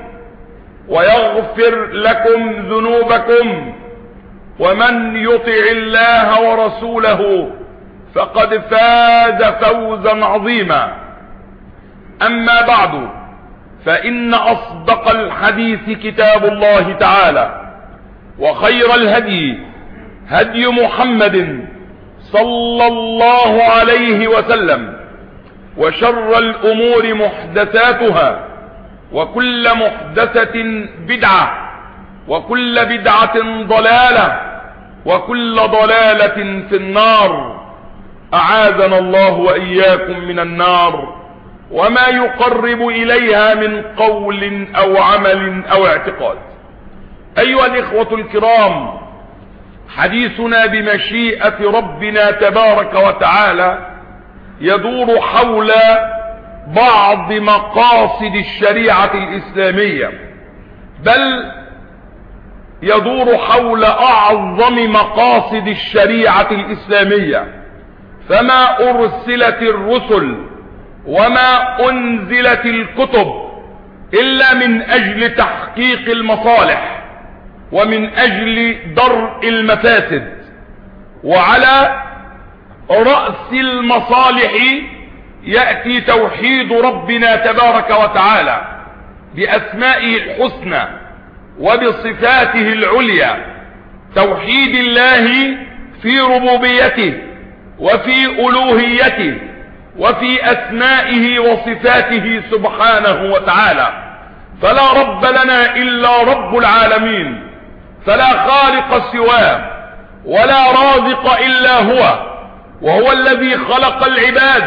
ويغفر لكم ذنوبكم، ومن يطع الله ورسوله فقد فاز فوزا عظيما. أما بعد، فإن أصدق الحديث كتاب الله تعالى، وخير الهدي هدي محمد صلى الله عليه وسلم، وشر الأمور محدثاتها، وكل محدثة بدعة، وكل بدعة ضلالة، وكل ضلالة في النار. أعاذنا الله وإياكم من النار وما يقرب إليها من قول أو عمل أو اعتقاد. أيها الإخوة الكرام، حديثنا بمشيئة ربنا تبارك وتعالى يدور حول بعض مقاصد الشريعة الإسلامية، بل يدور حول أعظم مقاصد الشريعة الإسلامية. فما أرسلت الرسل وما أنزلت الكتب إلا من أجل تحقيق المصالح ومن أجل درء المفاسد، وعلى رأس المصالح يأتي توحيد ربنا تبارك وتعالى بأسمائه الحسنى وبصفاته العليا، توحيد الله في ربوبيته وفي ألوهيته وفي أسمائه وصفاته سبحانه وتعالى. فلا رب لنا إلا رب العالمين، فلا خالق سواه ولا رازق إلا هو، وهو الذي خلق العباد،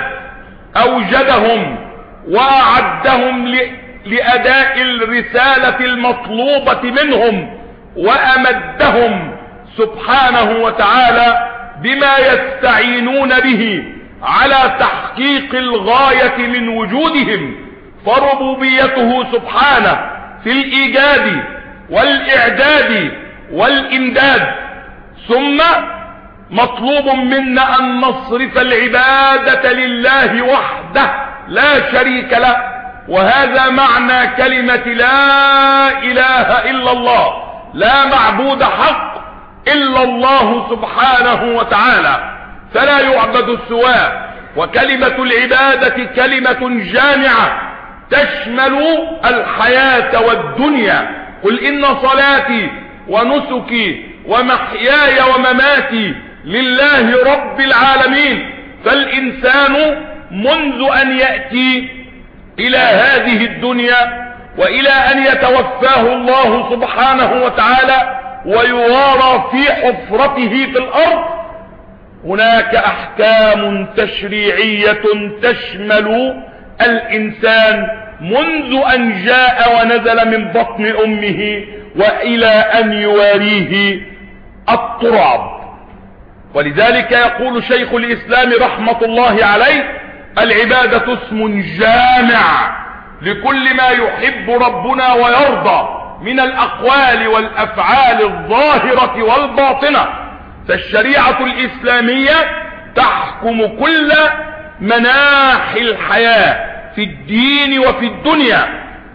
أوجدهم وأعدهم لأداء الرسالة المطلوبة منهم، وأمدهم سبحانه وتعالى بما يستعينون به على تحقيق الغاية من وجودهم. فربوبيته سبحانه في الإيجاد والإعداد والإمداد، ثم مطلوب منا أن نصرف العبادة لله وحده لا شريك له، وهذا معنى كلمة لا إله إلا الله، لا معبود حق إلا الله سبحانه وتعالى، فلا يعبد سواه وكلمة العبادة كلمة جامعة تشمل الحياة والدنيا. قل إن صلاتي ونسكي ومحياي ومماتي لله رب العالمين. فالإنسان منذ أن يأتي إلى هذه الدنيا وإلى أن يتوفاه الله سبحانه وتعالى ويوارى في حفرته في الأرض هناك أحكام تشريعية تشمل الإنسان منذ أن جاء ونزل من بطن أمه وإلى أن يواريه التراب. ولذلك يقول شيخ الإسلام رحمة الله عليه: العبادة اسم جامع لكل ما يحب ربنا ويرضى من الأقوال والأفعال الظاهرة والباطنة. فالشريعة الإسلامية تحكم كل مناحي الحياة في الدين وفي الدنيا،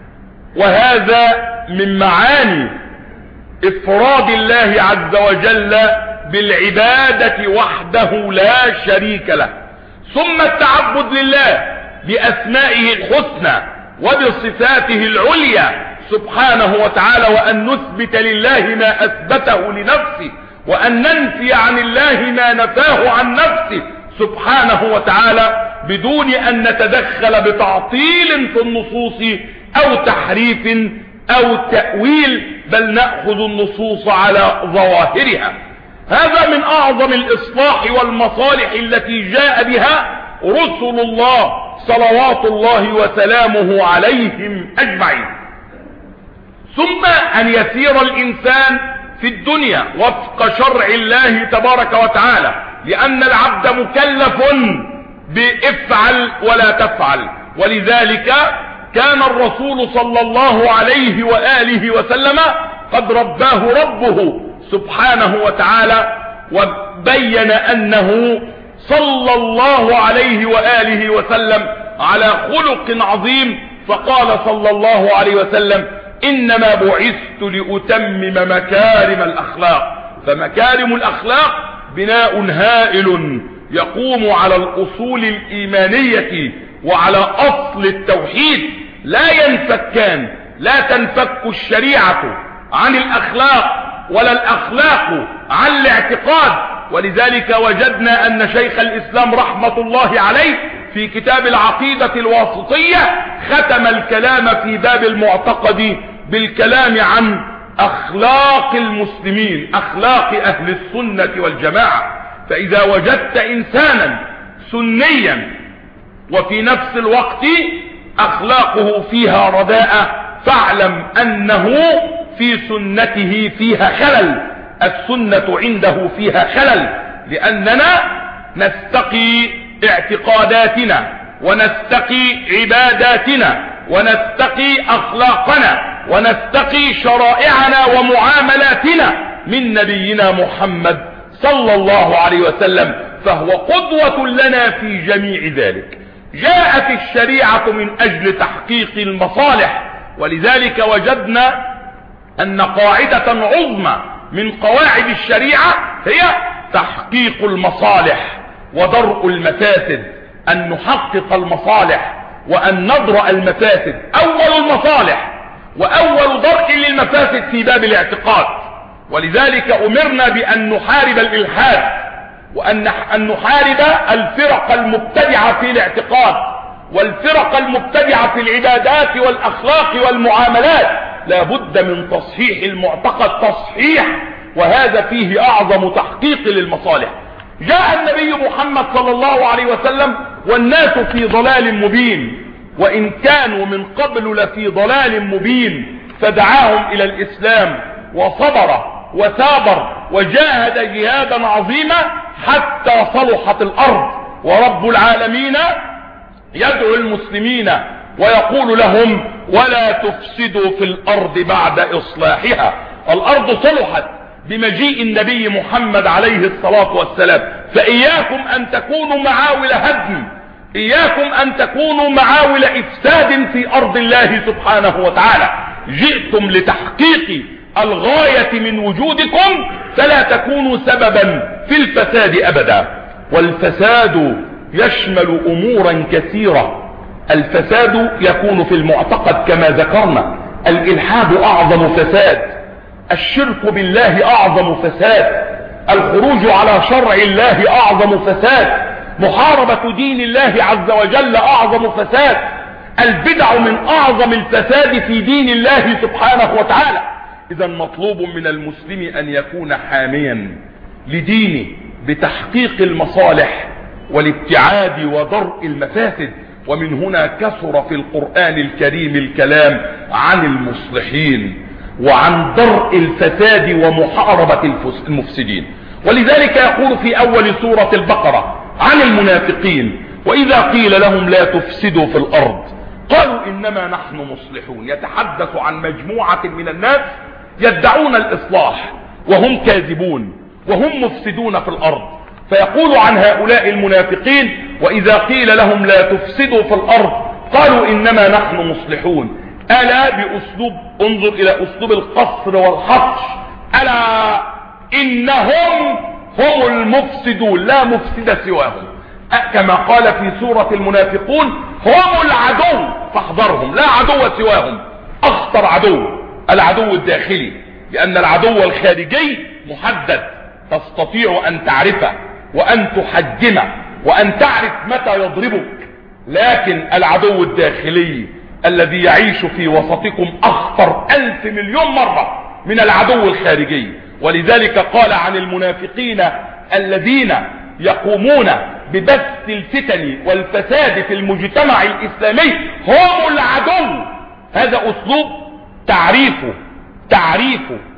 وهذا من معاني إفراد الله عز وجل بالعبادة وحده لا شريك له، ثم التعبد لله بأسمائه الحسنى وبصفاته العليا سبحانه وتعالى، وأن نثبت لله ما أثبته لنفسه وأن ننفي عن الله ما نفاه عن نفسه سبحانه وتعالى بدون أن نتدخل بتعطيل في النصوص أو تحريف أو تأويل، بل نأخذ النصوص على ظواهرها. هذا من أعظم الإصلاح والمصالح التي جاء بها رسل الله صلوات الله وسلامه عليهم أجمعين. ثم أن يسير الإنسان في الدنيا وفق شرع الله تبارك وتعالى، لأن العبد مكلف بافعل ولا تفعل. ولذلك كان الرسول صلى الله عليه وآله وسلم قد رباه ربه سبحانه وتعالى، وبين أنه صلى الله عليه وآله وسلم على خلق عظيم، فقال صلى الله عليه وسلم: إنما بعثت لأتمم مكارم الأخلاق. فمكارم الأخلاق بناء هائل يقوم على الأصول الإيمانية وعلى أصل التوحيد، لا ينفكان، لا تنفك الشريعة عن الأخلاق ولا الأخلاق عن الاعتقاد. ولذلك وجدنا أن شيخ الإسلام رحمة الله عليه في كتاب العقيدة الواسطية ختم الكلام في باب المعتقد بالكلام عن أخلاق المسلمين، أخلاق أهل السنة والجماعة. فإذا وجدت إنسانا سنيا وفي نفس الوقت أخلاقه فيها رداءة، فاعلم أنه في سنته فيها خلل، السنة عنده فيها خلل، لأننا نستقي اعتقاداتنا ونستقي عباداتنا ونستقي أخلاقنا ونستقي شرائعنا ومعاملاتنا من نبينا محمد صلى الله عليه وسلم، فهو قدوة لنا في جميع ذلك. جاءت الشريعة من أجل تحقيق المصالح، ولذلك وجدنا أن قاعدة عظمى من قواعد الشريعة هي تحقيق المصالح ودرء المفاسد، أن نحقق المصالح وأن ندرأ المفاسد. أول المصالح وأول درء للمفاسد في باب الاعتقاد. ولذلك أمرنا بأن نحارب الإلحاد وأن نحارب الفرق المبتدعة في الاعتقاد والفرق المبتدعة في العبادات والأخلاق والمعاملات. لا بد من تصحيح المعتقد تصحيح، وهذا فيه أعظم تحقيق للمصالح. جاء النبي محمد صلى الله عليه وسلم والناس في ضلال مبين، وإن كانوا من قبل لفي ضلال مبين، فدعاهم إلى الإسلام وصبر وثابر وجاهد جهادا عظيما حتى صلحت الأرض. ورب العالمين يدعو المسلمين ويقول لهم: ولا تفسدوا في الأرض بعد إصلاحها. الأرض صلحت بمجيء النبي محمد عليه الصلاة والسلام، فإياكم أن تكونوا معاول هدم، إياكم أن تكونوا معاول إفساد في أرض الله سبحانه وتعالى. جئتم لتحقيق الغاية من وجودكم، فلا تكونوا سببا في الفساد أبدا. والفساد يشمل امورا كثيرة. الفساد يكون في المعتقد كما ذكرنا، الالحاد اعظم فساد، الشرك بالله اعظم فساد، الخروج على شرع الله اعظم فساد، محاربة دين الله عز وجل اعظم فساد، البدع من اعظم الفساد في دين الله سبحانه وتعالى. اذا مطلوب من المسلم ان يكون حاميا لدينه بتحقيق المصالح والابتعاد ودرء المفاسد. ومن هنا كثر في القرآن الكريم الكلام عن المصلحين وعن درء الفساد ومحاربة المفسدين. ولذلك يقول في اول سورة البقرة عن المنافقين: واذا قيل لهم لا تفسدوا في الارض قالوا انما نحن مصلحون. يتحدث عن مجموعة من الناس يدعون الاصلاح وهم كاذبون وهم مفسدون في الارض، فيقول عن هؤلاء المنافقين: واذا قيل لهم لا تفسدوا في الارض قالوا انما نحن مصلحون. الا باسلوب، انظر الى اسلوب القصر والحصر، الا انهم هم المفسدون لا مفسد سواهم، كما قال في سورة المنافقون: هم العدو فاحذرهم، لا عدو سواهم. اخطر عدو العدو الداخلي، لان العدو الخارجي محدد، تستطيع ان تعرفه وان تحجمه وان تعرف متى يضربك، لكن العدو الداخلي الذي يعيش في وسطكم اخطر الف مليون مرة من العدو الخارجي. ولذلك قال عن المنافقين الذين يقومون ببث الفتن والفساد في المجتمع الاسلامي: هم العدو. هذا اسلوب تعريفه تعريف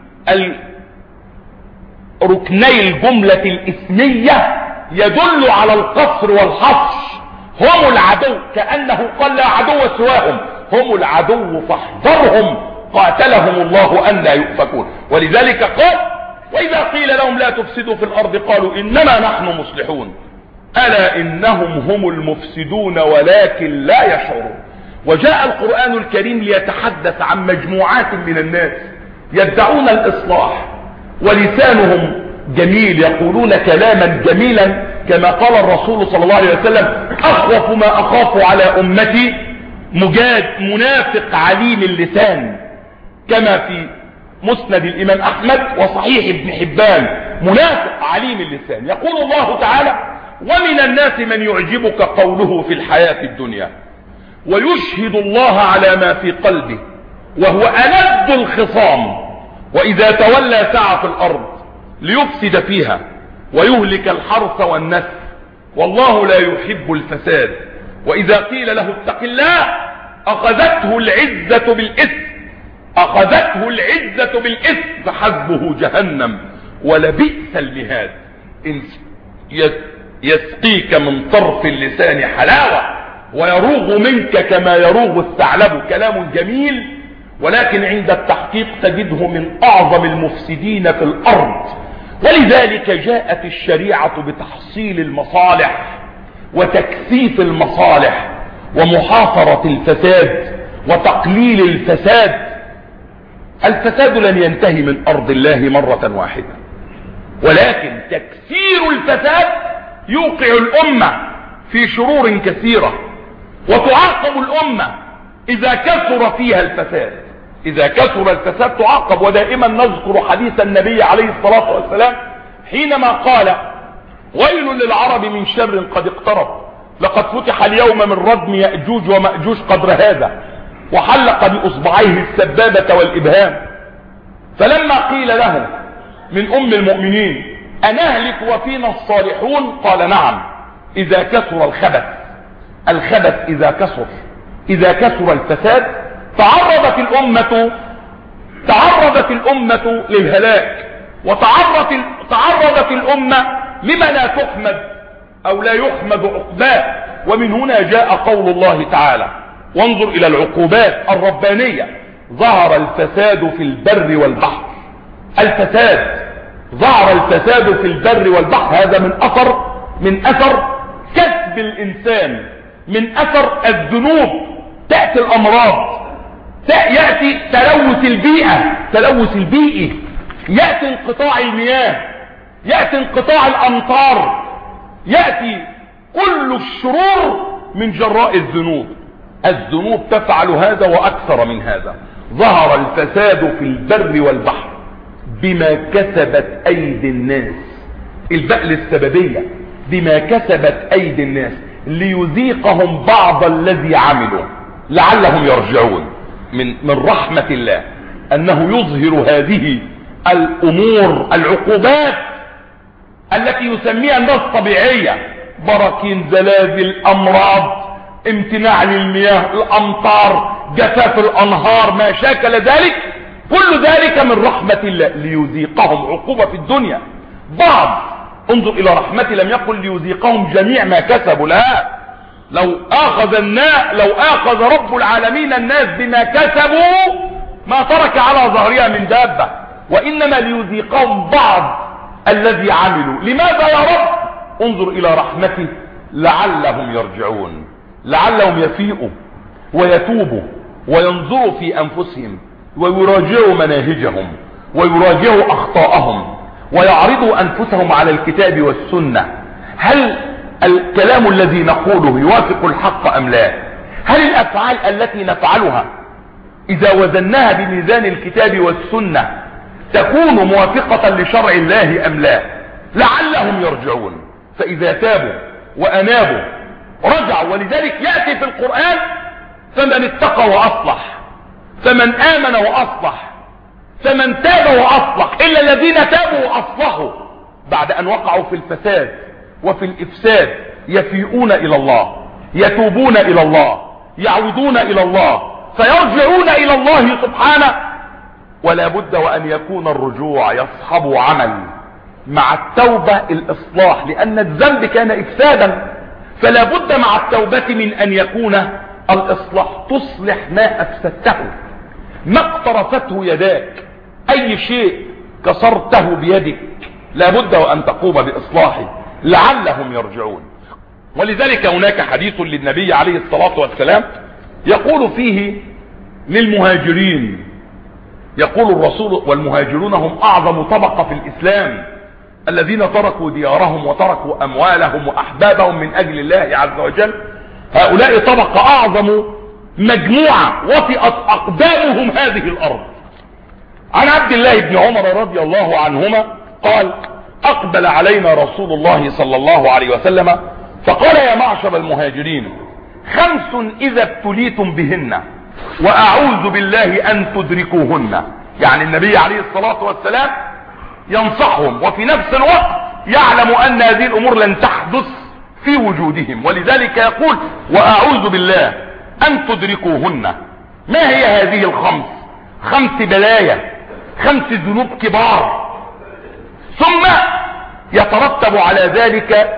ركني الجملة الاسمية يدل على القصر والحصر. هم العدو، كأنه قال لا عدو سواهم، هم العدو فاحذرهم قاتلهم الله أن لا يؤفكون. ولذلك قال: وإذا قيل لهم لا تفسدوا في الأرض قالوا إنما نحن مصلحون ألا إنهم هم المفسدون ولكن لا يشعرون. وجاء القرآن الكريم ليتحدث عن مجموعات من الناس يدعون الإصلاح ولسانهم جميل، يقولون كلاما جميلا، كما قال الرسول صلى الله عليه وسلم: أخوف ما أخاف على أمتي مجاد منافق عليم اللسان، كما في مسند الإمام أحمد وصحيح ابن حبان: منافق عليم اللسان. يقول الله تعالى: ومن الناس من يعجبك قوله في الحياة الدنيا ويشهد الله على ما في قلبه وهو ألد الخصام وإذا تولى سعى في الأرض ليفسد فيها ويهلك الحرث والنسل والله لا يحب الفساد وإذا قيل له اتق الله أخذته العزة بالإثم أخذته العزة بالإثم فحسبه جهنم ولبئس المهاد. يسقيك من طرف اللسان حلاوة ويروغ منك كما يروغ الثعلب. كلام جميل، ولكن عند التحقيق تجده من أعظم المفسدين في الأرض. ولذلك جاءت الشريعة بتحصيل المصالح وتكثيف المصالح ومحاصرة الفساد وتقليل الفساد. الفساد لن ينتهي من أرض الله مرة واحدة، ولكن تكثير الفساد يوقع الأمة في شرور كثيرة، وتعاقب الأمة إذا كثر فيها الفساد. إذا كثر الفساد تعاقب. ودائما نذكر حديث النبي عليه الصلاة والسلام حينما قال: ويل للعرب من شر قد اقترب، لقد فتح اليوم من ردم يأجوج ومأجوج قدر هذا، وحلق بأصبعيه السبابة والإبهام. فلما قيل له من أم المؤمنين: أنهلك وفينا الصالحون؟ قال: نعم، إذا كثر الخبث. الخبث إذا كثر إذا كثر الفساد تعرضت الأمة تعرضت الأمة للهلاك، وتعرضت تعرضت الأمة لما لا تحمد أو لا يحمد عقباه. ومن هنا جاء قول الله تعالى: وانظر إلى العقوبات الربانية: ظهر الفساد في البر والبحر. الفساد ظهر الفساد في البر والبحر، هذا من أثر من أثر كسب الإنسان، من أثر الذنوب. تأتي الأمراض، يأتي تلوث البيئة تلوث البيئي، يأتي انقطاع المياه، يأتي انقطاع الأمطار، يأتي كل الشرور من جراء الذنوب. الذنوب تفعل هذا واكثر من هذا. ظهر الفساد في البر والبحر بما كسبت ايدي الناس. البقل السببية بما كسبت ايدي الناس ليذيقهم بعض الذي عملوا لعلهم يرجعون. من من رحمة الله انه يظهر هذه الامور العقوبات التي يسميها الناس طبيعية، براكين، زلازل، امراض، امتناع للمياه، الامطار، جفاف الانهار، ما شاكل ذلك، كل ذلك من رحمة الله ليذيقهم عقوبة في الدنيا. بعض انظر الى رحمته، لم يقل ليذيقهم جميع ما كسبوا، لا. لو اخذ الناس لو اخذ رب العالمين الناس بما كسبوا ما ترك على ظهرها من دابة، وانما ليذيقهم بعض الذي عملوا. لماذا يا رب؟ انظر الى رحمته لعلهم يرجعون، لعلهم يفيقوا ويتوبوا وينظروا في انفسهم ويراجعوا مناهجهم ويراجعوا اخطاءهم ويعرضوا انفسهم على الكتاب والسنة. هل الكلام الذي نقوله يوافق الحق ام لا؟ هل الافعال التي نفعلها اذا وزناها بميزان الكتاب والسنة تكون موافقة لشرع الله ام لا؟ لعلهم يرجعون. فاذا تابوا وانابوا رجعوا. ولذلك يأتي في القرآن فمن اتقى واصلح، فمن امن واصلح، فمن تاب واصلح، الا الذين تابوا واصلحوا بعد ان وقعوا في الفساد وفي الافساد يفيئون الى الله، يتوبون الى الله، يعودون الى الله، فيرجعون الى الله سبحانه. ولا بد وان يكون الرجوع يصحب عمل مع التوبة الاصلاح، لان الذنب كان افسادا، فلا بد مع التوبة من ان يكون الاصلاح. تصلح ما افسدته، ما اقترفته يداك، اي شيء كسرته بيدك لا بد وان تقوم باصلاحه لعلهم يرجعون. ولذلك هناك حديث للنبي عليه الصلاة والسلام يقول فيه للمهاجرين، يقول الرسول: والمهاجرون هم اعظم طبقة في الاسلام، الذين تركوا ديارهم وتركوا اموالهم واحبابهم من اجل الله عز وجل. هؤلاء طبقة اعظم مجموعة وطئت اقدامهم هذه الارض. عن عبد الله بن عمر رضي الله عنهما قال: اقبل علينا رسول الله صلى الله عليه وسلم فقال: يا معشر المهاجرين، خمس اذا ابتليتم بهن واعوذ بالله ان تدركوهن. يعني النبي عليه الصلاة والسلام ينصحهم وفي نفس الوقت يعلم ان هذه الامور لن تحدث في وجودهم، ولذلك يقول: واعوذ بالله ان تدركوهن. ما هي هذه الخمس؟ خمس بلايا، خمس ذنوب كبار، ثم يترتب على ذلك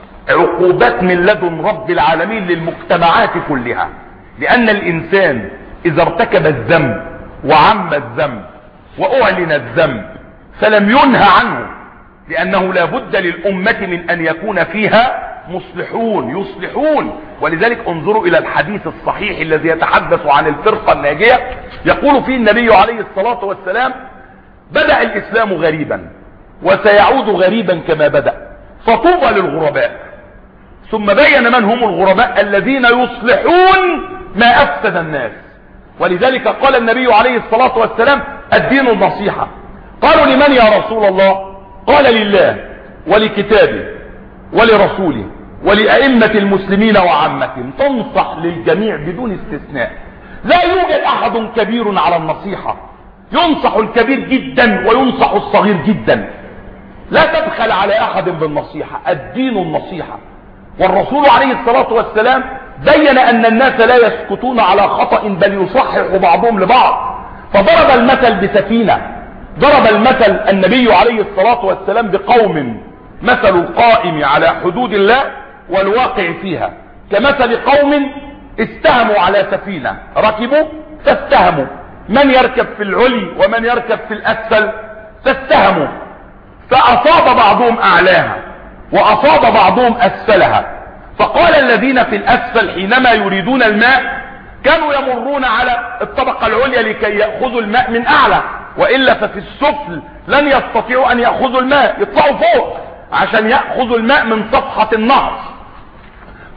عقوبات من لدن رب العالمين للمجتمعات كلها. لان الانسان اذا ارتكب الذنب وعم الذنب واعلن الذنب فلم ينهى عنه، لانه لا بد للامة من ان يكون فيها مصلحون يصلحون. ولذلك انظروا الى الحديث الصحيح الذي يتحدث عن الفرقة الناجية. يقول فيه النبي عليه الصلاة والسلام: بدأ الاسلام غريبا وسيعود غريبا كما بدأ، فطوبى للغرباء. ثم بين من هم الغرباء: الذين يصلحون ما افسد الناس. ولذلك قال النبي عليه الصلاة والسلام: الدين النصيحة. قالوا: لمن يا رسول الله؟ قال: لله ولكتابه ولرسوله ولأئمة المسلمين وعامتهم. تنصح للجميع بدون استثناء، لا يوجد احد كبير على النصيحة، ينصح الكبير جدا وينصح الصغير جدا، لا تبخل على احد بالنصيحة. الدين النصيحة. والرسول عليه الصلاة والسلام بين ان الناس لا يسكتون على خطأ بل يصحح بعضهم لبعض. فضرب المثل بسفينة، ضرب المثل النبي عليه الصلاة والسلام بقوم مثل القائم على حدود الله والواقع فيها كمثل قوم استهموا على سفينة، ركبوا فاستهموا، من يركب في العلي ومن يركب في الاسفل، فاستهموا، فاصاب بعضهم اعلاها واصاب بعضهم اسفلها. فقال الذين في الاسفل حينما يريدون الماء كانوا يمرون على الطبقة العليا لكي يأخذوا الماء من اعلى، وإلا ففي السفل لن يستطيعوا ان يأخذوا الماء، يطلعوا فوق عشان يأخذوا الماء من صفحة النهر.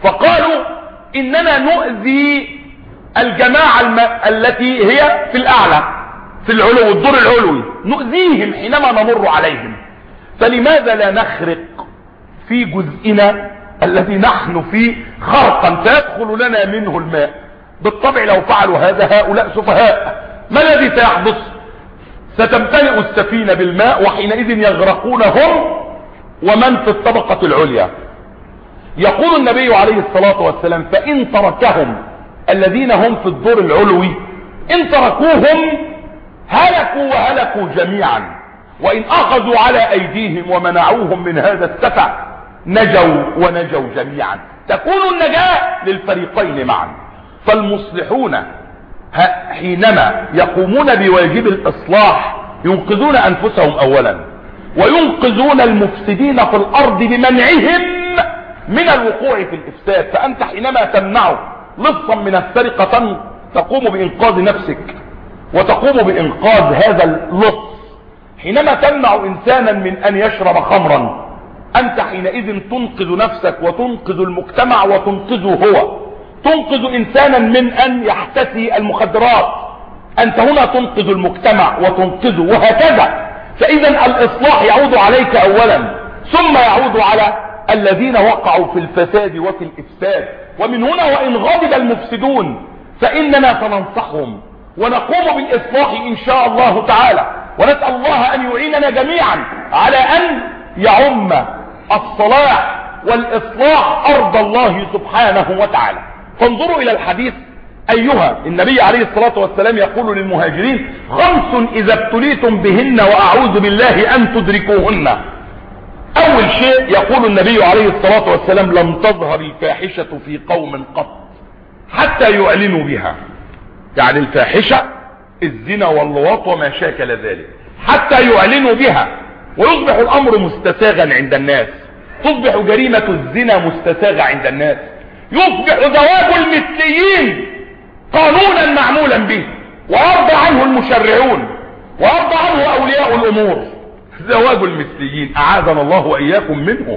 فقالوا اننا نؤذي الجماعة الم... التي هي في الاعلى في العلو الدور العلوي، نؤذيهم حينما نمر عليهم، فلماذا لا نخرق في جزئنا الذي نحن فيه خرقا فيدخل لنا منه الماء؟ بالطبع لو فعلوا هذا هؤلاء سفهاء. ما الذي سيحدث؟ ستمتلئ السفينة بالماء، وحينئذ يغرقون هم ومن في الطبقة العليا. يقول النبي عليه الصلاة والسلام: فإن تركهم الذين هم في الدور العلوي، إن تركوهم هلكوا وهلكوا جميعا، وإن أخذوا على أيديهم ومنعوهم من هذا السفع نجوا ونجوا جميعا. تكون النجاة للفريقين معا. فالمصلحون حينما يقومون بواجب الإصلاح ينقذون أنفسهم أولا، وينقذون المفسدين في الأرض بمنعهم من الوقوع في الإفساد. فأنت حينما تمنع لصا من السرقة تقوم بإنقاذ نفسك وتقوم بإنقاذ هذا اللص. حينما تمنع إنسانا من أن يشرب خمرا أنت حينئذ تنقذ نفسك وتنقذ المجتمع وتنقذه هو. تنقذ إنسانا من أن يحتسي المخدرات، أنت هنا تنقذ المجتمع وتنقذه، وهكذا. فإذا الإصلاح يعود عليك أولا، ثم يعود على الذين وقعوا في الفساد وفي الإفساد. ومن هنا وإن غضب المفسدون فإننا سننصحهم ونقوم بالإصلاح إن شاء الله تعالى، ونسأل الله أن يعيننا جميعا على أن يعم الصلاح والإصلاح أرض الله سبحانه وتعالى. فانظروا إلى الحديث أيها النبي عليه الصلاة والسلام يقول للمهاجرين: خمس إذا ابتليتم بهن وأعوذ بالله أن تدركوهن. أول شيء يقول النبي عليه الصلاة والسلام: لم تظهر الفاحشة في قوم قط حتى يعلنوا بها. يعني الفاحشة الزنا واللواط وما شاكل ذلك، حتى يعلنوا بها ويصبح الأمر مستساغا عند الناس. تصبح جريمة الزنا مستساغة عند الناس، يصبح زواج المثليين قانونا معمولا به ويرضى عنه المشرعون ويرضى عنه أولياء الأمور. زواج المثليين أعاذنا الله وإياكم منه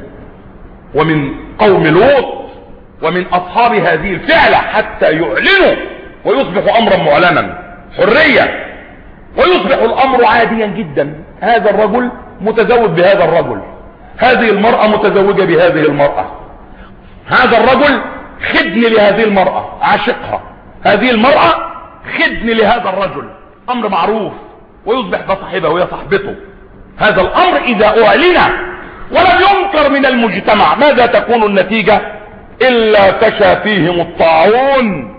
ومن قوم لوط ومن أصحاب هذه الفعلة، حتى يعلنوا ويصبح أمرا معلنا حرية، ويصبح الأمر عاديا جدا. هذا الرجل متزوج بهذا الرجل، هذه المرأة متزوجة بهذه المرأة، هذا الرجل خدن لهذه المرأة عاشقها، هذه المرأة خدن لهذا الرجل، أمر معروف، ويصبح ده صاحبه وهي صاحبته. هذا الأمر إذا أعلن ولم ينكر من المجتمع ماذا تكون النتيجة؟ إلا فشى فيهم الطاعون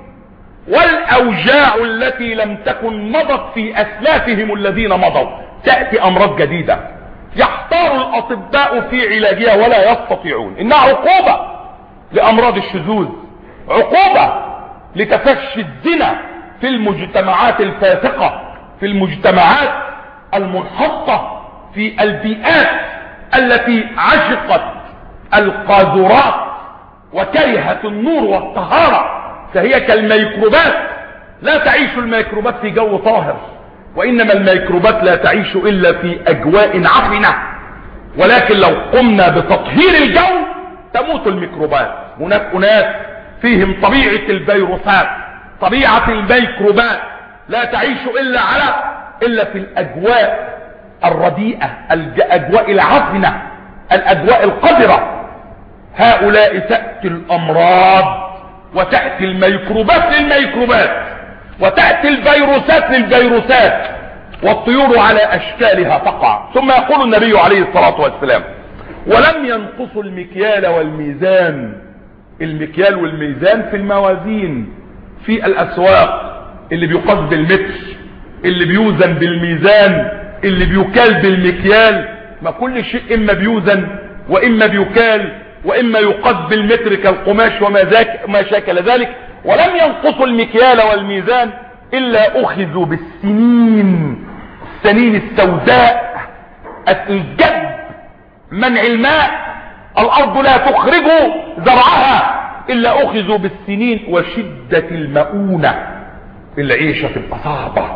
والأوجاع التي لم تكن مضت في أسلافهم الذين مضوا. تأتي أمراض جديدة يحتار الأطباء في علاجها ولا يستطيعون. إنها عقوبة لأمراض الشذوذ، عقوبة لتفشي الزنا في المجتمعات الفاسقة، في المجتمعات المنحطة، في البيئات التي عشقت القاذورات وكرهت النور والطهارة، فهي كالميكروبات. لا تعيش الميكروبات في جو طاهر، وإنما الميكروبات لا تعيش إلا في أجواء عفنة. ولكن لو قمنا بتطهير الجو تموت الميكروبات. هناك أناس فيهم طبيعة الفيروسات، طبيعة الميكروبات لا تعيش إلا على إلا في الأجواء الرديئة، الأجواء العفنة، الأجواء القذرة. هؤلاء تأتي الأمراض وتأتي الميكروبات للميكروبات وتأتي الفيروسات للفيروسات، والطيور على أشكالها تقع. ثم يقول النبي عليه الصلاة والسلام: ولم ينقصوا المكيال والميزان. المكيال والميزان في الموازين في الأسواق، اللي بيقاس بالمتر، اللي بيوزن بالميزان، اللي بيكال بالمكيال. ما كل شيء إما بيوزن وإما بيكال وإما يقاس بالمتر كالقماش وما ذاك ما شاكل ذلك. ولم ينقصوا المكيال والميزان إلا أخذوا بالسنين، السنين السوداء، الجد، منع الماء، الأرض لا تخرج زرعها إلا أخذوا بالسنين، وشدة المؤونة، العيشة في الأصابة،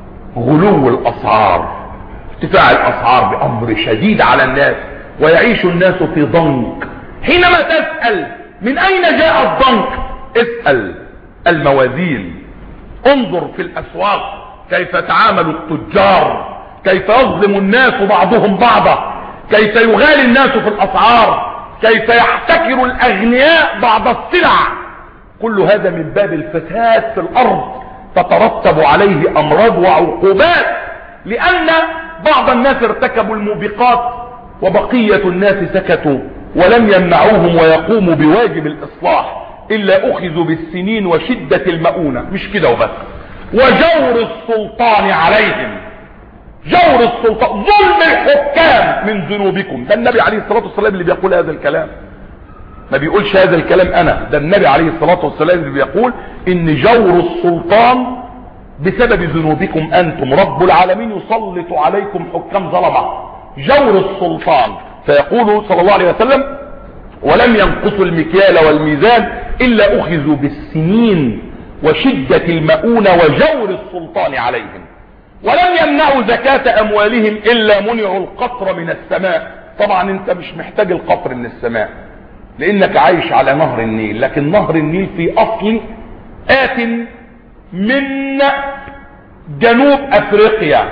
غلو الأسعار، ارتفاع الأسعار بأمر شديد على الناس، ويعيش الناس في ضنك. حينما تسأل من اين جاء الضنك؟ اسأل الموازين، انظر في الاسواق كيف يتعامل التجار، كيف يظلم الناس بعضهم بعضا، كيف يغالي الناس في الاسعار، كيف يحتكر الاغنياء بعض السلع. كل هذا من باب الفساد في الارض تترتب عليه امراض وعقوبات، لان بعض الناس ارتكبوا الموبقات وبقية الناس سكتوا ولم يمنعوهم ويقوموا بواجب الاصلاح الا اخذوا بالسنين وشدة المؤونة. مش كده وبس، وجور السلطان عليهم، جور السلطان، ظلم الحكام من ذنوبكم. ده النبي عليه الصلاة والسلام اللي بيقول هذا الكلام، ما بيقولش هذا الكلام انا، ده النبي عليه الصلاة والسلام اللي بيقول ان جور السلطان بسبب ذنوبكم انتم، رب العالمين يسلط عليكم حكام ظلمة. جور السلطان، فيقول صلى الله عليه وسلم ولم ينقصوا المكيال والميزان الا اخذوا بالسنين وشدة المؤونة وجور السلطان عليهم، ولم يمنعوا زكاة اموالهم الا منعوا القطر من السماء. طبعا انت مش محتاج القطر من السماء لانك عايش على نهر النيل، لكن نهر النيل في اصل آت من جنوب افريقيا،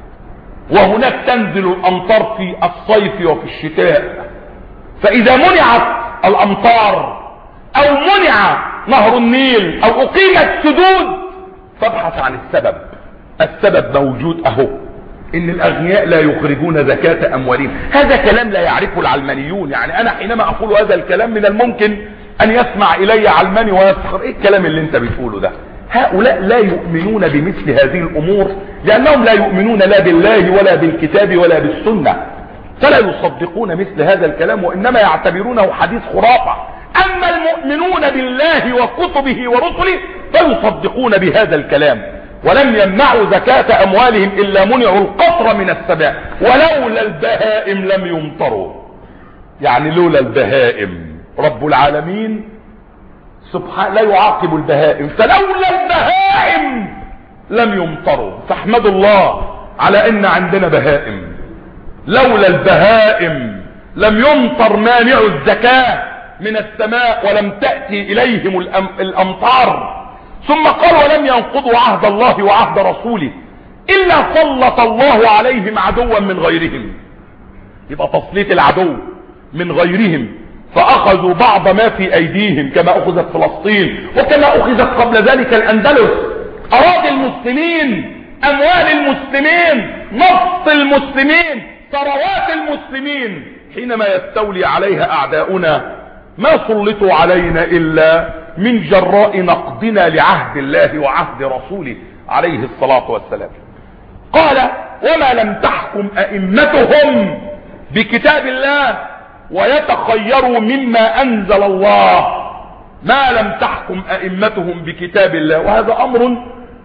وهناك تنزل الامطار في الصيف وفي الشتاء. فاذا منعت الامطار او منع نهر النيل او اقيمت سدود فابحث عن السبب. السبب موجود اهو، ان الاغنياء لا يخرجون زكاة اموالهم. هذا كلام لا يعرفه العلمانيون. يعني انا حينما اقول هذا الكلام من الممكن ان يسمع الي علماني ويسخر، ايه الكلام اللي انت بتقوله ده؟ هؤلاء لا يؤمنون بمثل هذه الامور لانهم لا يؤمنون لا بالله ولا بالكتاب ولا بالسنة، فلا يصدقون مثل هذا الكلام وانما يعتبرونه حديث خرافة. اما المؤمنون بالله وكتبه ورسله فيصدقون بهذا الكلام. ولم يمنعوا زكاة اموالهم الا منعوا القطر من السماء ولولا البهائم لم يمطروا. يعني لولا البهائم رب العالمين سبحانه لا يعاقب البهائم، فلولا البهائم لم يمطروا. فاحمدوا الله على ان عندنا بهائم. لولا البهائم لم يمطر مانع الزكاة من السماء ولم تأتي اليهم الامطار. ثم قال ولم ينقضوا عهد الله وعهد رسوله الا سلط الله عليهم عدوا من غيرهم. يبقى تسليط العدو من غيرهم، فاخذوا بعض ما في ايديهم كما اخذت فلسطين وكما اخذت قبل ذلك الاندلس. اراضي المسلمين، اموال المسلمين، نفط المسلمين، ثروات المسلمين، حينما يستولي عليها اعداؤنا ما سلطوا علينا الا من جراء نقضنا لعهد الله وعهد رسوله عليه الصلاة والسلام. قال وما لم تحكم ائمتهم بكتاب الله ويتخيروا مما انزل الله. ما لم تحكم ائمتهم بكتاب الله، وهذا امر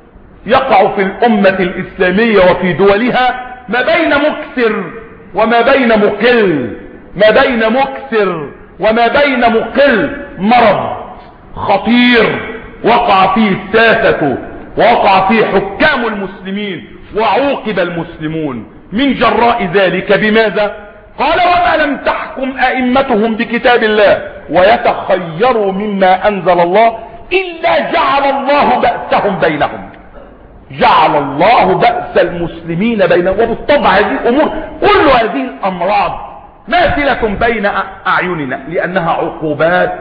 يقع في الامة الاسلامية وفي دولها ما بين مكسر وما بين مقل، ما بين مكسر وما بين مقل. مرض خطير وقع فيه الساسة ووقع فيه حكام المسلمين وعوقب المسلمون من جراء ذلك. بماذا؟ قال وما لم تحكم ائمتهم بكتاب الله ويتخيروا مما انزل الله الا جعل الله بأسهم بينهم. جعل الله بأس المسلمين بينهم. وبالطبع هذه الامور كل هذه الامراض ماثلة بين اعيننا لانها عقوبات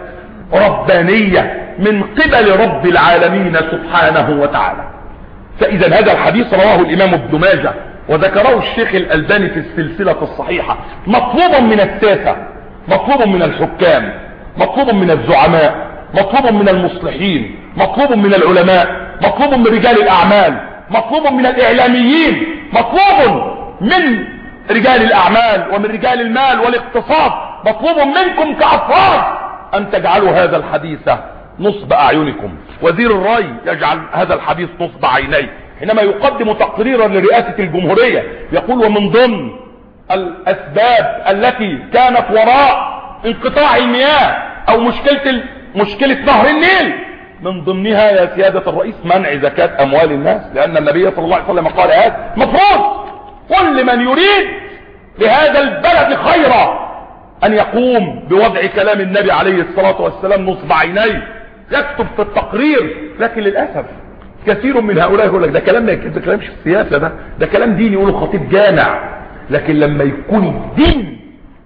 ربانية من قبل رب العالمين سبحانه وتعالى. فاذا هذا الحديث رواه الامام ابن ماجه وذكره الشيخ الألباني في السلسلة الصحيحة. مطلوب من الساسة، مطلوب من الحكام، مطلوب من الزعماء، مطلوب من المصلحين، مطلوب من العلماء، مطلوب من رجال الاعمال، مطلوب من الاعلاميين، مطلوب من رجال الاعمال ومن رجال المال والاقتصاد، مطلوب منكم كافراد ان تجعلوا هذا الحديث نصب اعينكم. وزير الري يجعل هذا الحديث نصب عينيه حينما يقدم تقريرا لرئاسة الجمهورية، يقول ومن ضمن الاسباب التي كانت وراء انقطاع المياه او مشكلة مشكلة نهر النيل من ضمنها يا سيادة الرئيس منع زكاة اموال الناس، لان النبي صلى الله عليه وسلم قال هذا مفروض كل من يريد لهذا البلد خيرا ان يقوم بوضع كلام النبي عليه الصلاة والسلام نصب عينيه، يكتب في التقرير. لكن للأسف كثير من هؤلاء يقول لك ده كلام ما يكتب، ده كلام مش السياسة، ده ده كلام ديني، يقولوا خطيب جامع. لكن لما يكون الدين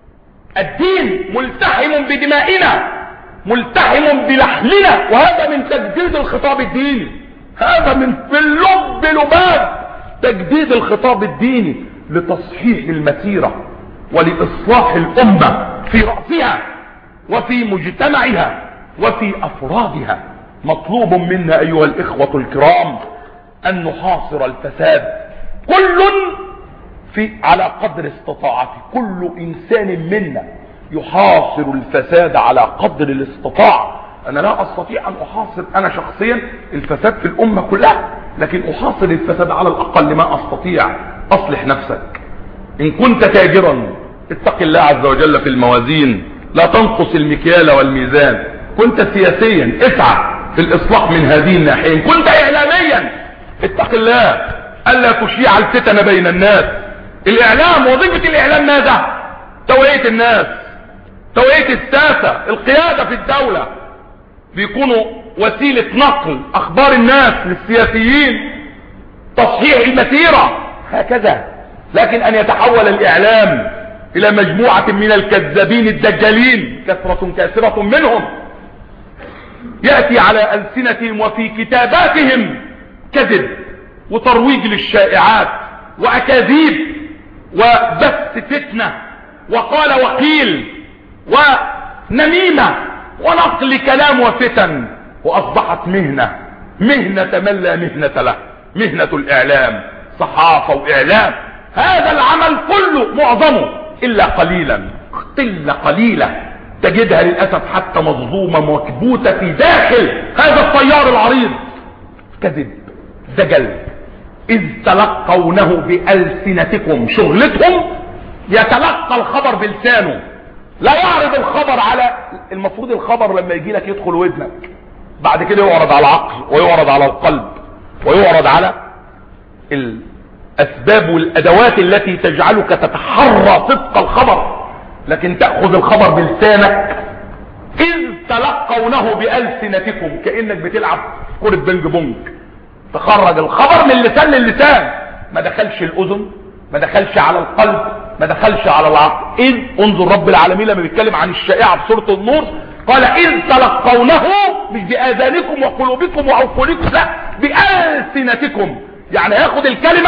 الدين ملتحم بدمائنا، ملتحم بلحمنا، وهذا من تجديد الخطاب الديني، هذا من في اللب لباب تجديد الخطاب الديني لتصحيح المسيرة ولإصلاح الأمة في رأسها وفي مجتمعها وفي أفرادها. مطلوب منا أيها الإخوة الكرام أن نحاصر الفساد، كل في على قدر استطاعته، كل إنسان منا يحاصر الفساد على قدر الاستطاعة. أنا لا أستطيع أن أحاصر أنا شخصيا الفساد في الأمة كلها، لكن أحاصر الفساد على الأقل ما أستطيع. أصلح نفسك. إن كنت تاجرا اتق الله عز وجل في الموازين، لا تنقص المكيال والميزان. كنت سياسيا اسعى في الإصلاح من هذه الناحية. إن كنت إعلاميا اتق الله ألا تشيع الفتن بين الناس. الإعلام وظيفة الإعلام ماذا؟ توعية الناس، توعية الساسة، القيادة في الدولة، بيكونوا وسيلة نقل أخبار الناس للسياسيين، تصحيح المسيرة، هكذا. لكن أن يتحول الإعلام إلى مجموعة من الكذابين الدجالين، كثرة كثيرة منهم، يأتي على ألسنتهم وفي كتاباتهم كذب وترويج للشائعات وأكاذيب وبث فتنة وقال وقيل ونميمة ونقل كلام وفتن، وأصبحت مهنة مهنة من لا مهنة له، مهنة الإعلام، صحافة وإعلام. هذا العمل كله معظمه إلا قليلا، قلة قليلة تجدها للأسف حتى مظلومة مكبوتة في داخل هذا الطيار العريض. كذب، دجل. إذ تلقونه بألسنتكم، شغلتهم يتلقى الخبر بلسانه، لا يعرض الخبر على المفروض الخبر لما يجي لك يدخل ودنك، بعد كده يعرض على العقل ويعرض على القلب ويعرض على الأسباب والأدوات التي تجعلك تتحرى صدق الخبر. لكن تأخذ الخبر بلسانك. إذ تلقونه بألسنتكم، كأنك بتلعب كرة بنج بونج، تخرج الخبر من لسان للسان، ما دخلش الأذن، ما دخلش على القلب، ما دخلش على العقل. إذ انظر رب العالمين لما بيتكلم عن الشائعة في سورة النور قال إذ تلقونه، مش بآذانكم وقلوبكم وعقولكم، لا، بألسنتكم. يعني ياخد الكلمة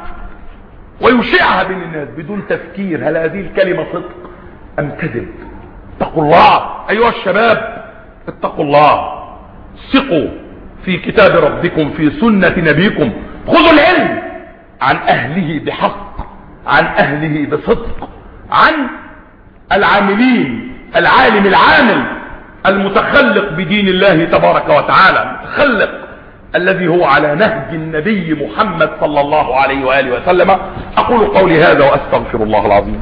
ويشيعها بين الناس بدون تفكير، هل هذه الكلمة صدق أم كذب؟ اتقوا الله أيها الشباب، اتقوا الله، ثقوا في كتاب ربكم، في سنة نبيكم. خذوا العلم عن أهله بحق، عن أهله بصدق، عن العاملين، العالم العامل المتخلق بدين الله تبارك وتعالى، المتخلق الذي هو على نهج النبي محمد صلى الله عليه وآله وسلم. أقول قولي هذا وأستغفر الله العظيم.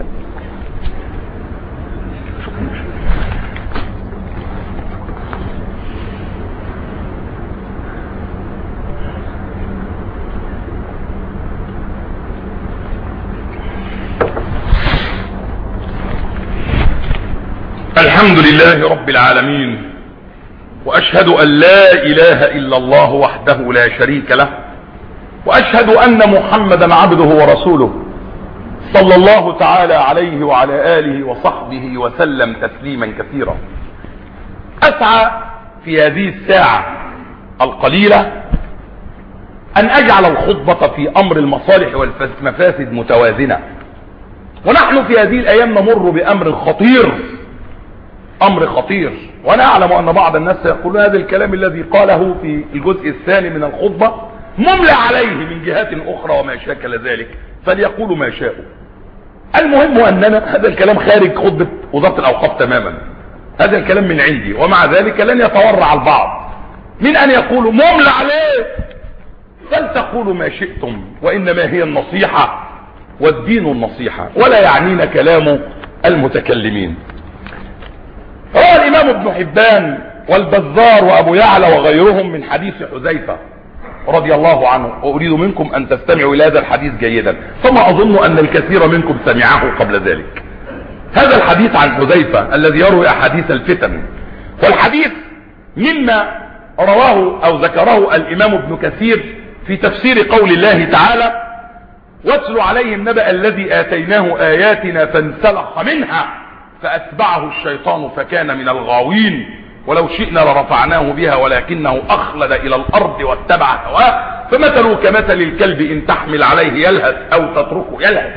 الحمد لله رب العالمين، وأشهد أن لا إله إلا الله وحده لا شريك له، وأشهد أن محمدا عبده ورسوله صلى الله تعالى عليه وعلى آله وصحبه وسلم تسليما كثيرا. أسعى في هذه الساعة القليلة أن أجعل الخطبة في أمر المصالح والمفاسد متوازنة. ونحن في هذه الأيام نمر بأمر خطير، أمر خطير. وأنا أعلم أن بعض الناس يقولون هذا الكلام الذي قاله في الجزء الثاني من الخطبة مملى عليه من جهات أخرى وما شاكل ذلك، فليقولوا ما شاءوا. المهم أننا هذا الكلام خارج خطبة وزارة الأوقاف تماما، هذا الكلام من عندي، ومع ذلك لن يتورع البعض من أن يقولوا مملى عليه. فلتقولوا ما شئتم، وإنما هي النصيحة والدين النصيحة، ولا يعنينا كلام المتكلمين. روى الإمام ابن حبان والبزار وأبو يعلى وغيرهم من حديث حذيفة رضي الله عنه، وأريد منكم أن تستمعوا إلى هذا الحديث جيدا، ثم أظن أن الكثير منكم سمعه قبل ذلك. هذا الحديث عن حذيفة الذي يروي احاديث الفتن، والحديث مما رواه او ذكره الامام ابن كثير في تفسير قول الله تعالى: واتل عليهم نبأ الذي آتيناه آياتنا فانسلخ منها فأتبعه الشيطان فكان من الغاوين ولو شئنا لرفعناه بها ولكنه أخلد إلى الأرض واتبع هواه فمثله كمثل الكلب إن تحمل عليه يلهث أو تتركه يلهث.